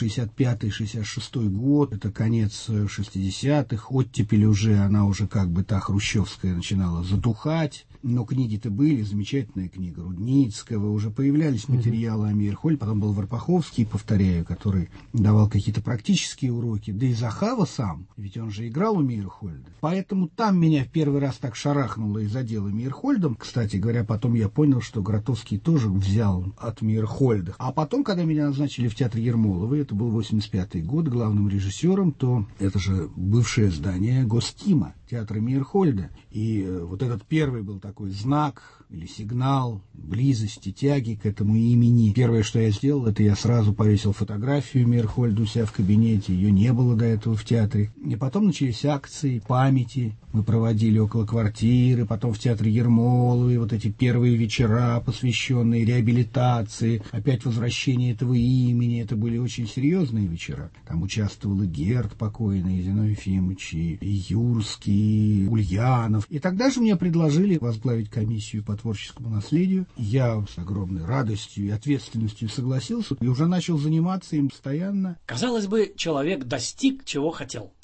65-66 год, это конец 60-х, оттепель уже, она уже как бы та хрущевская начинала затухать. Но книги-то были, замечательная книга Рудницкого, уже появлялись материалы о Мейерхольде, потом был Варпаховский, повторяю, который давал какие-то практические уроки, да и Захава сам, ведь он же играл у Мейерхольда. Поэтому там меня в первый раз так шарахнуло и задело Мейерхольдом. Кстати говоря, потом я понял, что Гротовский тоже взял от Мейерхольда. А потом, когда меня назначили в театр Ермоловой, это был 85-й год, главным режиссером, то это же бывшее здание Гостима, театра Мейерхольда. И вот этот первый был такой знак или сигнал близости, тяги к этому имени. Первое, что я сделал, это я сразу повесил фотографию Мейерхольда у себя в кабинете. Ее не было до этого в театре. И потом начались акции памяти. Мы проводили около квартиры, потом в театре Ермоловой. Вот эти первые вечера, посвященные реабилитации, опять возвращение этого имени. Это были очень серьезные вечера. Там участвовал и Герд покойный, и Зиновий Ефимович, и Юрский, и Ульянов. И тогда же мне предложили возглавить комиссию по творческому наследию. Я с огромной радостью и ответственностью согласился и уже начал заниматься им постоянно.
Казалось бы, человек достиг, чего хотел.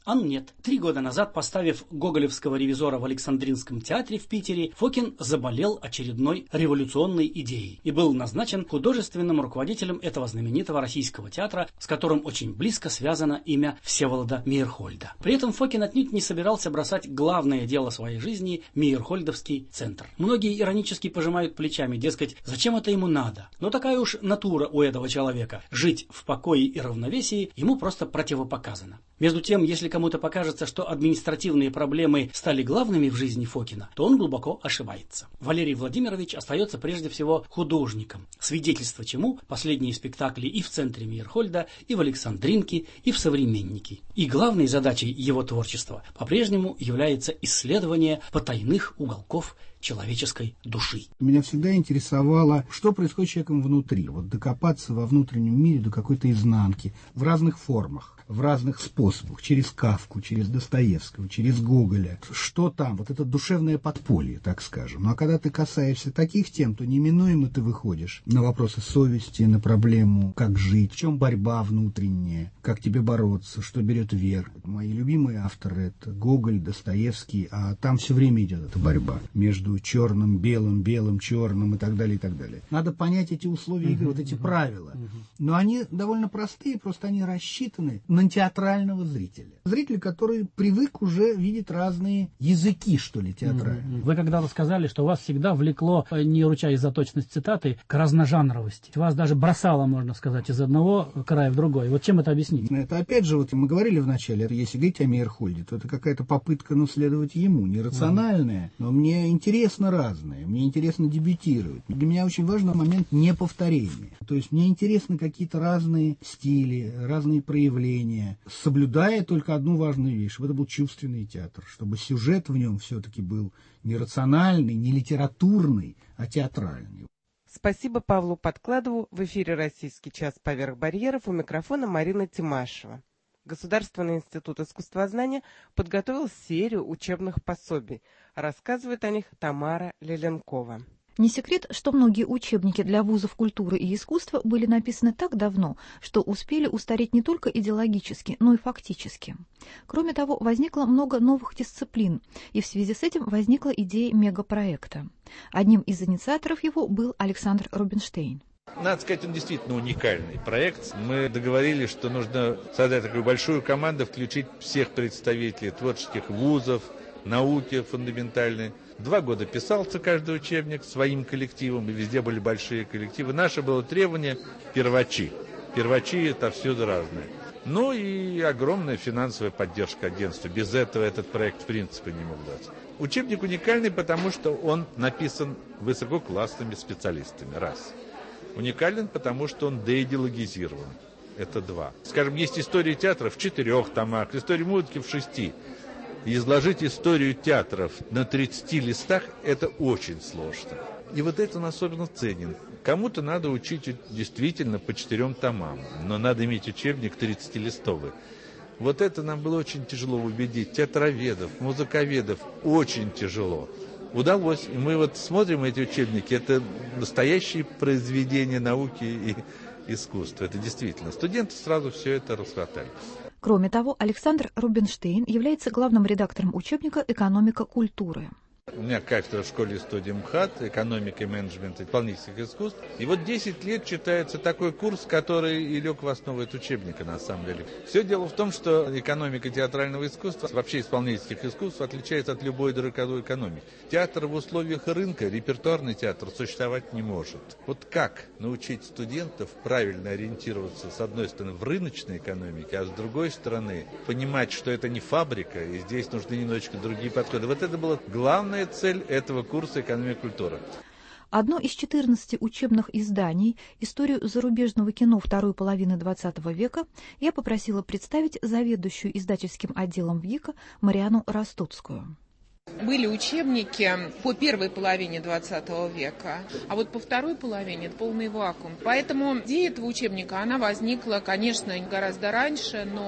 А нет. 3 года назад, поставив гоголевского ревизора в Александринском театре в Питере, Фокин заболел очередной революционной идеей и был назначен художественным руководителем этого знаменитого российского театра, с которым очень близко связано имя Всеволода Мейерхольда. При этом Фокин отнюдь не собирался бросать главное дело своей жизни – Мейерхольдовский центр. Многие иронически пожимают плечами, дескать, зачем это ему надо? Но такая уж натура у этого человека. Жить в покое и равновесии ему просто противопоказано. Между тем, если кому-то покажется, что административные проблемы стали главными в жизни Фокина, то он глубоко ошибается. Валерий Владимирович остается прежде всего художником, свидетельство чему последние спектакли и в центре Мейерхольда, и в Александринке, и в Современнике. И главной задачей его творчества по-прежнему является исследование потайных уголков человеческой души.
Меня всегда интересовало, что происходит с человеком внутри. Вот докопаться во внутреннем мире до какой-то изнанки в разных формах, в разных способах, через Кафку, через Достоевского, через Гоголя. Что там? Вот это душевное подполье, так скажем. Ну а когда ты касаешься таких тем, то неминуемо ты выходишь на вопросы совести, на проблему, как жить, в чем борьба внутренняя, как тебе бороться, что берет верх. Мои любимые авторы — это Гоголь, Достоевский, а там все время идет эта борьба между черным, белым, белым, черным и так далее, и так далее. Надо понять эти условия игры, вот эти правила. Но они довольно простые, просто они рассчитаны на театрального зрителя. Зритель, который привык уже видеть разные языки, что ли, театральные.
Вы когда-то сказали, что вас всегда влекло, не ручаясь за точность цитаты, к разножанровости. Вас даже бросало, можно сказать, из одного края в другой. Вот чем это объяснить?
Это опять же, вот мы говорили вначале, если говорить о Мейерхольде, то это какая-то попытка, следовать ему, нерациональная, но мне интересно разное, мне интересно дебютировать. Для меня очень важный момент неповторения. То есть мне интересны какие-то разные стили, разные проявления, соблюдая только одну важную вещь, чтобы это был чувственный театр, чтобы сюжет в нем все-таки был не рациональный, не литературный, а театральный.
Спасибо Павлу Подкладову. В эфире «Российский час поверх барьеров», у микрофона Марина Тимашева. Государственный институт искусствознания подготовил серию учебных пособий. Рассказывает о них Тамара Леленкова.
Не секрет, что многие учебники для вузов культуры и искусства были написаны так давно, что успели устареть не только идеологически, но и фактически. Кроме того, возникло много новых дисциплин, и в связи с этим возникла идея мегапроекта. Одним из инициаторов его был Александр Рубинштейн.
Надо сказать, он действительно уникальный проект. Мы договорились, что нужно создать такую большую команду, включить всех представителей творческих вузов, науки фундаментальной. 2 года писался каждый учебник своим коллективом, и везде были большие коллективы. Наше было требование – первачи. Первачи – это всюду разные. Ну и огромная финансовая поддержка агентства. Без этого этот проект в принципе не мог даться. Учебник уникальный, потому что он написан высококлассными специалистами. Раз. Уникален, потому что он деидеологизирован. Это 2. Скажем, есть история театра в 4 томах, история музыки в 6. Изложить историю театров на 30 листах – это очень сложно. И вот это он особенно ценен. Кому-то надо учить действительно по 4 томам, но надо иметь учебник 30-листовый. Вот это нам было очень тяжело убедить театроведов, музыковедов. Очень тяжело. Удалось. И мы вот смотрим эти учебники. Это настоящие произведения науки и искусства. Это действительно. Студенты сразу все это расхватали.
Кроме того, Александр Рубинштейн является главным редактором учебника «Экономика культуры».
У меня кафедра в школе и студии МХАТ, экономика и менеджмент исполнительских искусств. И вот 10 лет читается такой курс, который и лег в основу этого учебника, на самом деле. Все дело в том, что экономика театрального искусства, вообще исполнительских искусств, отличается от любой другой экономики. Театр в условиях рынка, репертуарный театр, существовать не может. Вот как научить студентов правильно ориентироваться, с одной стороны, в рыночной экономике, а с другой стороны, понимать, что это не фабрика, и здесь нужны немножечко другие подходы. Вот это было главное цель этого курса «Экономика и культура».
Одно из 14 учебных изданий «Историю зарубежного кино второй половины XX века» я попросила представить заведующую издательским отделом ВГИКа Марианну Растутскую.
Были учебники по первой половине 20 века, а вот по второй половине это полный вакуум. Поэтому идея этого учебника, она возникла, конечно, гораздо раньше, но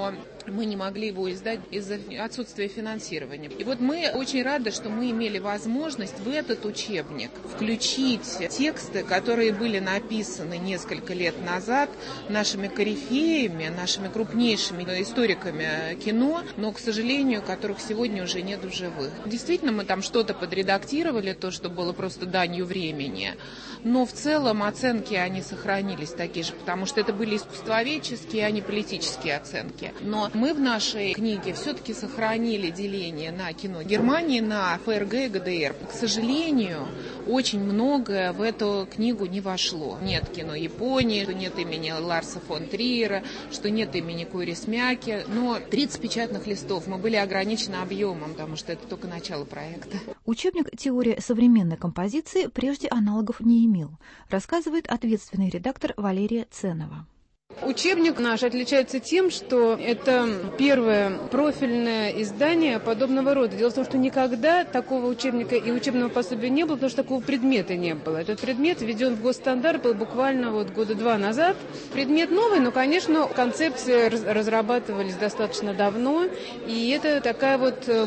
мы не могли его издать из-за отсутствия финансирования. И вот мы очень рады, что мы имели возможность в этот учебник включить тексты, которые были написаны несколько лет назад нашими корифеями, нашими крупнейшими историками кино, но, к сожалению, которых сегодня уже нет в живых. Действительно, мы там что-то подредактировали, то, что было просто данью времени, но в целом оценки, они сохранились такие же, потому что это были искусствоведческие, а не политические оценки. Но мы в нашей книге все-таки сохранили деление на кино Германии, на ФРГ и ГДР. К сожалению, очень многое в эту книгу не вошло. Нет кино Японии, что нет имени Ларса фон Триера, что нет имени Курис Мяки, но 30 печатных листов. Мы были ограничены объемом, потому что это только начало проекта.
Учебник «Теория современной композиции» прежде аналогов не имел, рассказывает ответственный редактор Валерия Ценова.
Учебник наш отличается тем, что это первое профильное издание подобного рода. Дело в том, что никогда такого учебника и учебного пособия не было, потому что такого предмета не было. Этот предмет введен в госстандарт был буквально года 2 назад. Предмет новый, но, конечно, концепции разрабатывались достаточно давно. И это такая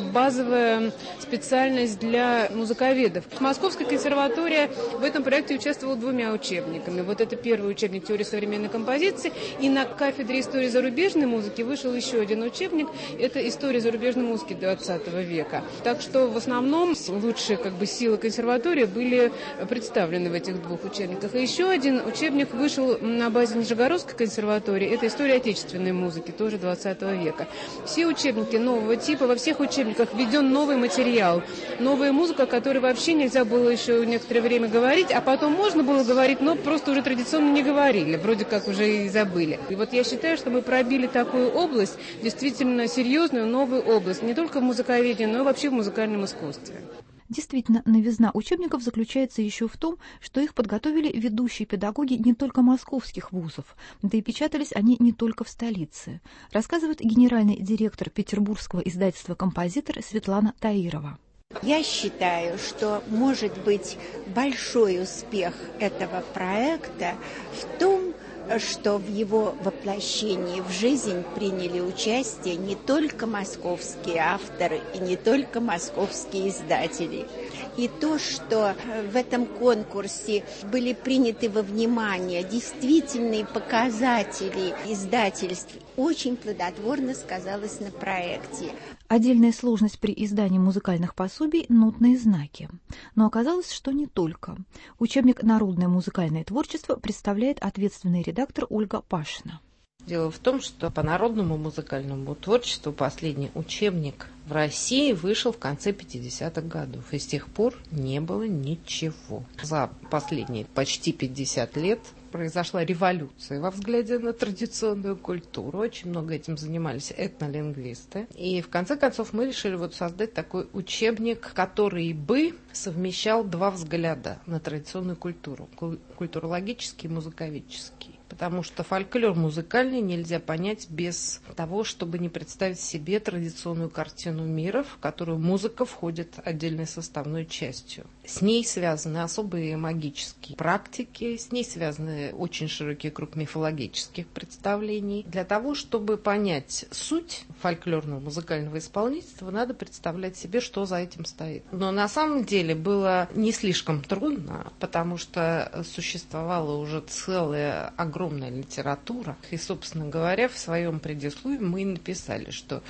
базовая специальность для музыковедов. Московская консерватория в этом проекте участвовала 2 учебниками. Вот это первый учебник «Теория современной композиции». И на кафедре истории зарубежной музыки вышел еще один учебник. Это «История зарубежной музыки 20 века». Так что в основном лучшие силы консерватории были представлены в этих 2 учебниках. И еще один учебник вышел на базе Нижегородской консерватории. Это «История отечественной музыки», тоже 20 века. Все учебники нового типа, во всех учебниках введен новый материал. Новая музыка, о которой вообще нельзя было еще некоторое время говорить, а потом можно было говорить, но просто уже традиционно не говорили. Вроде как уже и забыли. И я считаю, что мы пробили такую область, действительно серьезную новую область, не только в музыковедении, но и вообще в музыкальном искусстве.
Действительно, новизна учебников заключается еще в том, что их подготовили ведущие педагоги не только московских вузов, да и печатались они не только в столице, рассказывает генеральный директор петербургского издательства «Композитор» Светлана Таирова.
Я считаю, что может быть большой успех этого проекта в том, что в его воплощении в жизнь приняли участие не только московские авторы и не только московские издатели. И то, что в этом конкурсе были приняты во внимание действительные показатели издательств, очень плодотворно сказалось на проекте.
Отдельная сложность при издании музыкальных пособий – нотные знаки. Но оказалось, что не только. Учебник «Народное музыкальное творчество» представляет ответственный редактор Ольга Пашина.
Дело в том, что по народному музыкальному творчеству последний учебник в России вышел в конце 50-х годов. И с тех пор не было ничего. За последние почти 50 лет произошла революция во взгляде на традиционную культуру. Очень много этим занимались этнолингвисты. И в конце концов мы решили создать такой учебник, который бы совмещал 2 взгляда на традиционную культуру. Культурологический и музыковедческий. Потому что фольклор музыкальный нельзя понять без того, чтобы не представить себе традиционную картину мира, в которую музыка входит отдельной составной частью. С ней связаны особые магические практики, с ней связаны очень широкий круг мифологических представлений. Для того, чтобы понять суть фольклорного музыкального исполнительства, надо представлять себе, что за этим стоит. Но на самом деле было не слишком трудно, потому что существовала уже целая огромная литература. И, собственно говоря, в своем предисловии мы написали, что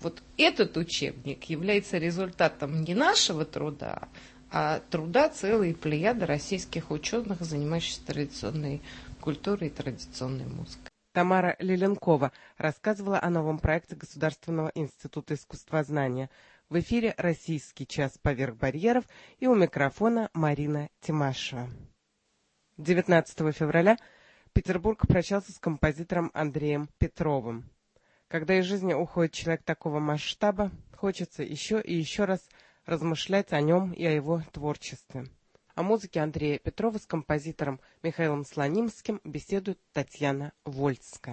этот учебник является результатом не нашего труда, а труда целой плеяды российских ученых, занимающихся традиционной культурой и традиционной музыкой.
Тамара Лиленкова рассказывала о новом проекте Государственного института искусствознания. В эфире «Российский час поверх барьеров» и у микрофона Марина Тимашева. 19 февраля Петербург прощался с композитором Андреем Петровым. Когда из жизни уходит человек такого масштаба, хочется еще и еще раз размышлять о нем и о его творчестве. О музыке Андрея Петрова с композитором Михаилом Слонимским беседует Татьяна Вольская.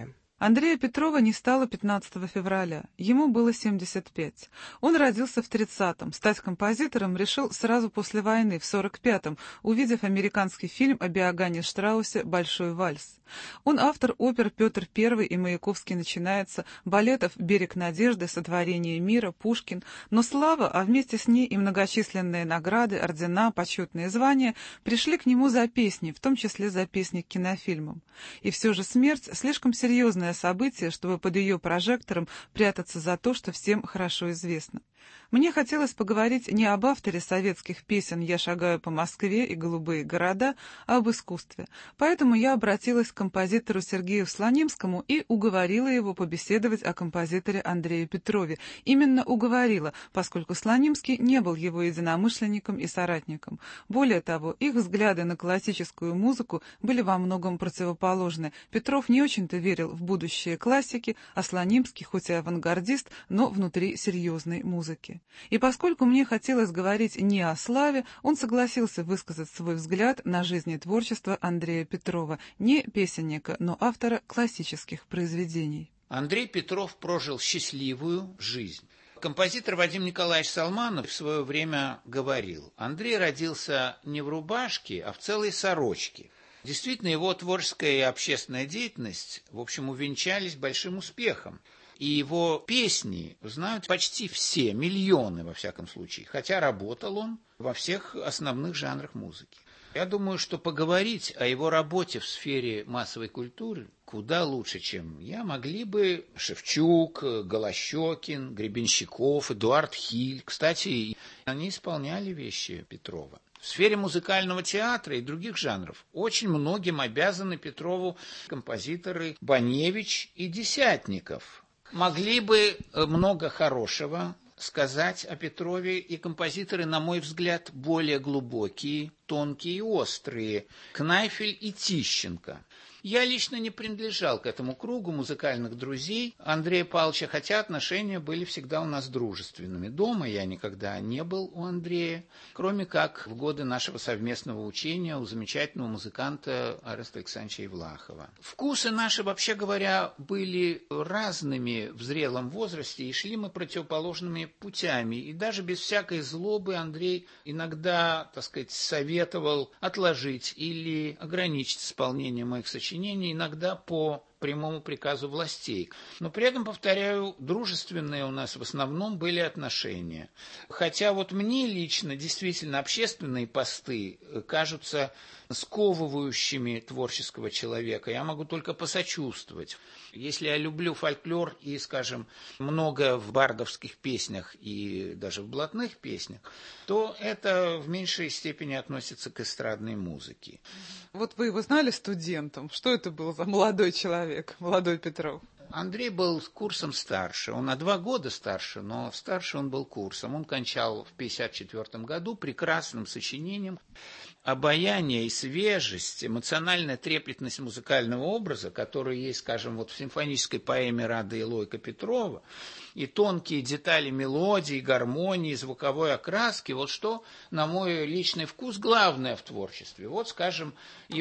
Андрея Петрова не стало 15 февраля, ему было 75. Он родился в 30-м, стать композитором решил сразу после войны, в 45-м, увидев американский фильм о Иоганне Штраусе «Большой вальс». Он автор опер «Петр I» и «Маяковский начинается», балетов «Берег надежды», «Сотворение мира», «Пушкин». Но слава, а вместе с ней и многочисленные награды, ордена, почетные звания пришли к нему за песни, в том числе за песни к кинофильмам. И все же смерть — слишком серьезное событие, чтобы под ее прожектором прятаться за то, что всем хорошо известно. Мне хотелось поговорить не об авторе советских песен «Я шагаю по Москве» и «Голубые города», а об искусстве. Поэтому я обратилась к композитору Сергею Слонимскому и уговорила его побеседовать о композиторе Андрее Петрове. Именно уговорила, поскольку Слонимский не был его единомышленником и соратником. Более того, их взгляды на классическую музыку были во многом противоположны. Петров не очень-то верил в будущее классики, а Слонимский, хоть и авангардист, но внутри серьезной музыки. И поскольку мне хотелось говорить не о славе, он согласился высказать свой взгляд на жизнь и творчество Андрея Петрова, не песенника, но автора классических произведений.
Андрей Петров прожил счастливую жизнь. Композитор Вадим Николаевич Салманов в свое время говорил: Андрей родился не в рубашке, а в целой сорочке. Действительно, его творческая и общественная деятельность, в общем, увенчались большим успехом. И его песни знают почти все, миллионы во всяком случае, хотя работал он во всех основных жанрах музыки. Я думаю, что поговорить о его работе в сфере массовой культуры куда лучше, чем я, могли бы Шевчук, Голощекин, Гребенщиков, Эдуард Хиль. Кстати, они исполняли вещи Петрова. В сфере музыкального театра и других жанров очень многим обязаны Петрову композиторы Баневич и Десятников. Могли бы много хорошего сказать о Петрове и композиторы, на мой взгляд, более глубокие, тонкие и острые, Кнайфель и Тищенко. Я лично не принадлежал к этому кругу музыкальных друзей Андрея Павловича, хотя отношения были всегда у нас дружественными. Дома я никогда не был у Андрея, кроме как в годы нашего совместного учения у замечательного музыканта Ореста Александровича Евлахова. Вкусы наши, вообще говоря, были разными в зрелом возрасте, и шли мы противоположными путями. И даже без всякой злобы Андрей иногда, так сказать, советовал отложить или ограничить исполнение моих сочинений, иногда по прямому приказу властей. Но при этом, повторяю, дружественные у нас в основном были отношения. Хотя вот мне лично действительно общественные посты кажутся сковывающими творческого человека. Я могу только посочувствовать. Если я люблю фольклор и, скажем, много в бардовских песнях и даже в блатных песнях, то это в меньшей степени относится к эстрадной музыке.
Вот вы его знали студентом? Что это был за молодой человек, молодой Петров?
Андрей был курсом старше, он на 2 года старше, но старше он был курсом. Он кончал в 1954 году прекрасным сочинением. Обаяние и свежесть, эмоциональная трепетность музыкального образа, который есть, скажем, вот в симфонической поэме Рады и Лойка Петрова, и тонкие детали мелодии, гармонии, звуковой окраски, вот что, на мой личный вкус, главное в творчестве. Вот, скажем,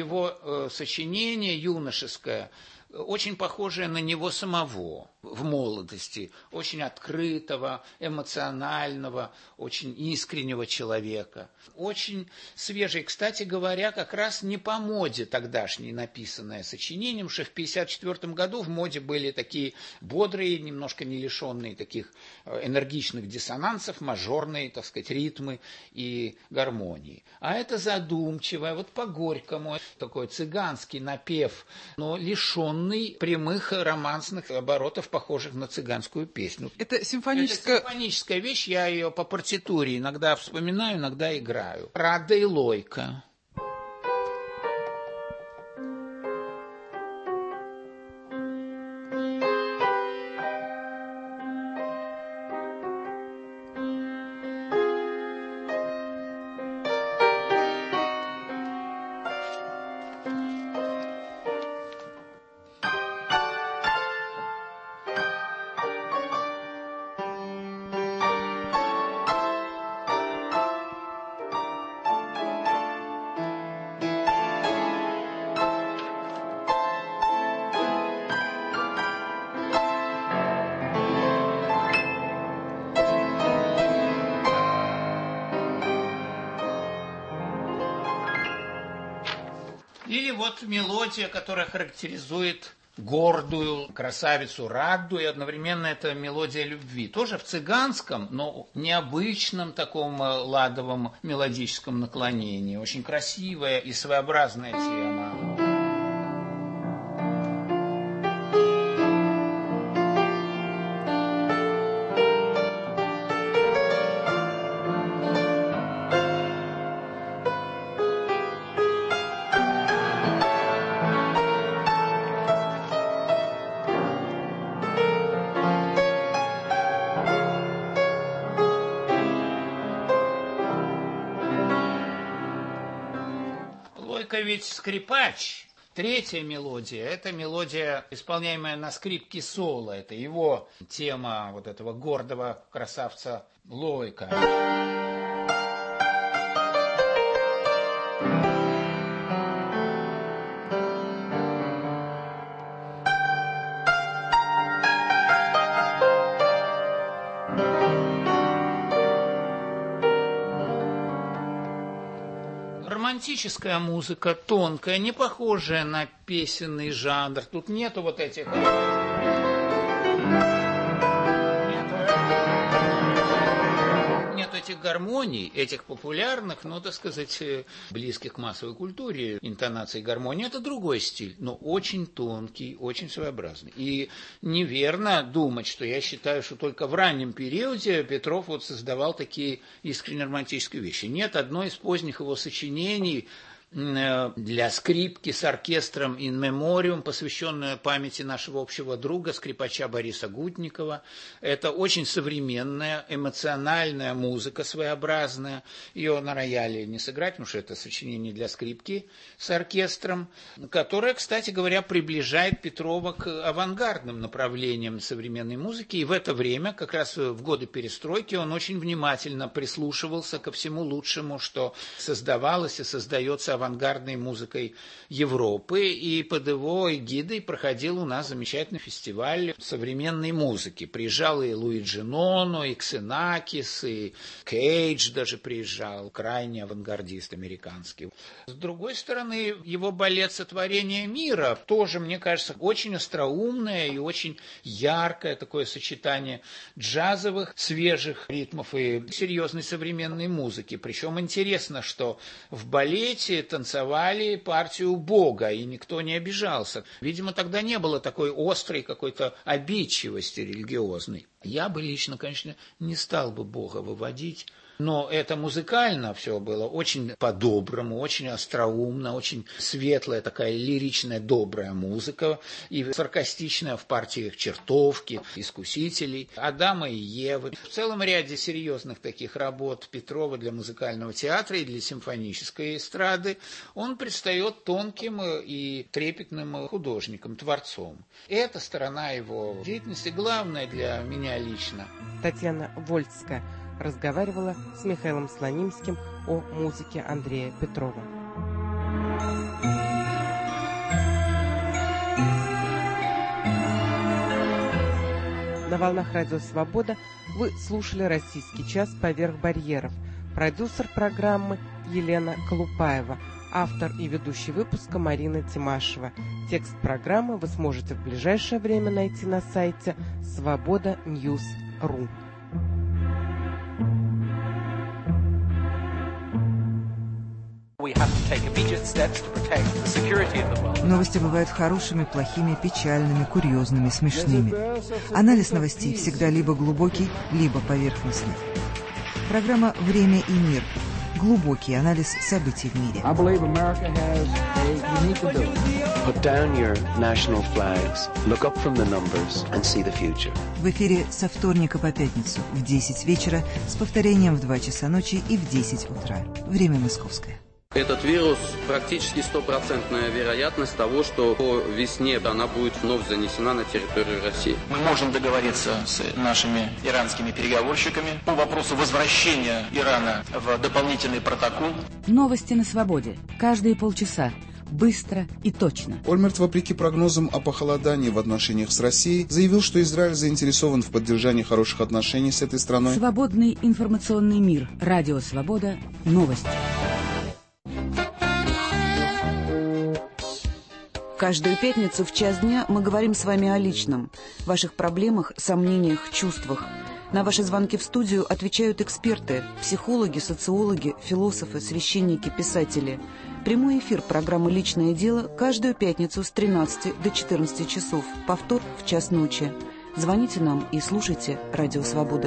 его сочинение юношеское, очень похожее на него самого в молодости, очень открытого, эмоционального, очень искреннего человека, очень свежий. Кстати говоря, как раз не по моде тогдашней написанное сочинением, что в 1954 году в моде были такие бодрые, немножко не лишенные таких энергичных диссонансов, мажорные, так сказать, ритмы и гармонии. А это задумчивое, вот по-горькому, такой цыганский напев, но лишенный прямых романсных оборотов, похожих на цыганскую песню.
Это симфоническая
вещь, я ее по партитуре иногда вспоминаю, иногда играю. Рада и Лойка. вот мелодия, которая характеризует гордую красавицу Радду, и одновременно это мелодия любви. Тоже в цыганском, но необычном таком ладовом мелодическом наклонении. Очень красивая и своеобразная тема. Ведь скрипач. Третья мелодия, это мелодия, исполняемая на скрипке соло. Это его тема вот этого гордого красавца Лойка. Романтическая музыка, тонкая, не похожая на песенный жанр. Тут нету вот этих... Нету этих гармоний, этих популярных, ну, так сказать, близких к массовой культуре интонаций гармонии. Это другой стиль, но очень тонкий, очень своеобразный. И неверно думать, что я считаю, что только в раннем периоде Петров вот создавал такие искренне романтические вещи. Нет, одно из поздних его сочинений для скрипки с оркестром «In Memoriam», посвященное памяти нашего общего друга, скрипача Бориса Гутникова. Это очень современная, эмоциональная музыка, своеобразная. Ее на рояле не сыграть, потому что это сочинение для скрипки с оркестром, которое, кстати говоря, приближает Петрова к авангардным направлениям современной музыки. И в это время, как раз в годы перестройки, он очень внимательно прислушивался ко всему лучшему, что создавалось и создается авангардной музыкой Европы, и под его эгидой проходил у нас замечательный фестиваль современной музыки. Приезжал и Луиджи Ноно, и Ксенакис, и Кейдж даже приезжал, крайне авангардист американский. С другой стороны, его балет «Сотворение мира» тоже, мне кажется, очень остроумное и очень яркое такое сочетание джазовых, свежих ритмов и серьезной современной музыки. Причем интересно, что в балете танцевали партию Бога, и никто не обижался. Видимо, тогда не было такой острой какой-то обидчивости религиозной. Я бы лично, конечно, не стал бы Бога выводить, но это музыкально все было очень по-доброму, очень остроумно, очень светлая такая лиричная, добрая музыка, и саркастичная в партиях «Чертовки», «Искусителей», «Адама и Евы». В целом ряде серьезных таких работ Петрова для музыкального театра и для симфонической эстрады он предстает тонким и трепетным художником, творцом. Эта сторона его деятельности главная для меня лично.
Татьяна Вольская разговаривала с Михаилом Слонимским о музыке Андрея Петрова. На волнах Радио Свобода вы слушали «Российский час. Поверх барьеров». Продюсер программы Елена Колупаева. Автор и ведущий выпуска Марина Тимашева. Текст программы вы сможете в ближайшее время найти на сайте svoboda.news.ru.
Новости бывают хорошими, плохими, печальными, курьезными, смешными. Анализ новостей всегда либо глубокий, либо поверхностный. Программа «Время и мир». Глубокий анализ событий в мире. В эфире со вторника по пятницу в 10 вечера с повторением в 2 часа ночи и в 10 утра. Время московское.
Этот вирус практически 100% вероятность того, что по весне она будет вновь занесена на территорию России.
Мы можем договориться с нашими иранскими переговорщиками по вопросу возвращения Ирана в дополнительный протокол.
Новости на свободе. Каждые полчаса. Быстро и точно.
Ольмерт, вопреки прогнозам о похолодании в отношениях с Россией, заявил, что Израиль заинтересован в поддержании хороших отношений с этой страной.
Свободный информационный мир. Радио Свобода. Новости.
Каждую пятницу в час дня мы говорим с вами о личном, ваших проблемах, сомнениях, чувствах. На ваши звонки в студию отвечают эксперты, психологи, социологи, философы, священники, писатели. Прямой эфир программы «Личное дело» каждую пятницу с 13 до 14 часов, повтор в час ночи. Звоните нам и слушайте «Радио Свобода».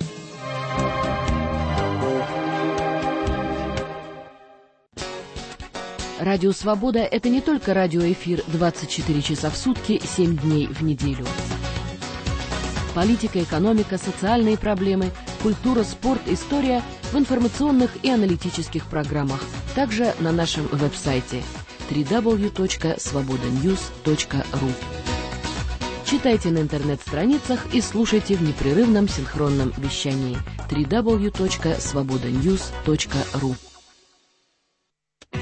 Радио «Свобода» — это не только радиоэфир 24 часа в сутки, 7 дней в неделю. Политика, экономика, социальные проблемы, культура, спорт, история в информационных и аналитических программах. Также на нашем веб-сайте www.svobodanews.ru. Читайте на интернет-страницах и слушайте в непрерывном синхронном вещании www.svobodanews.ru.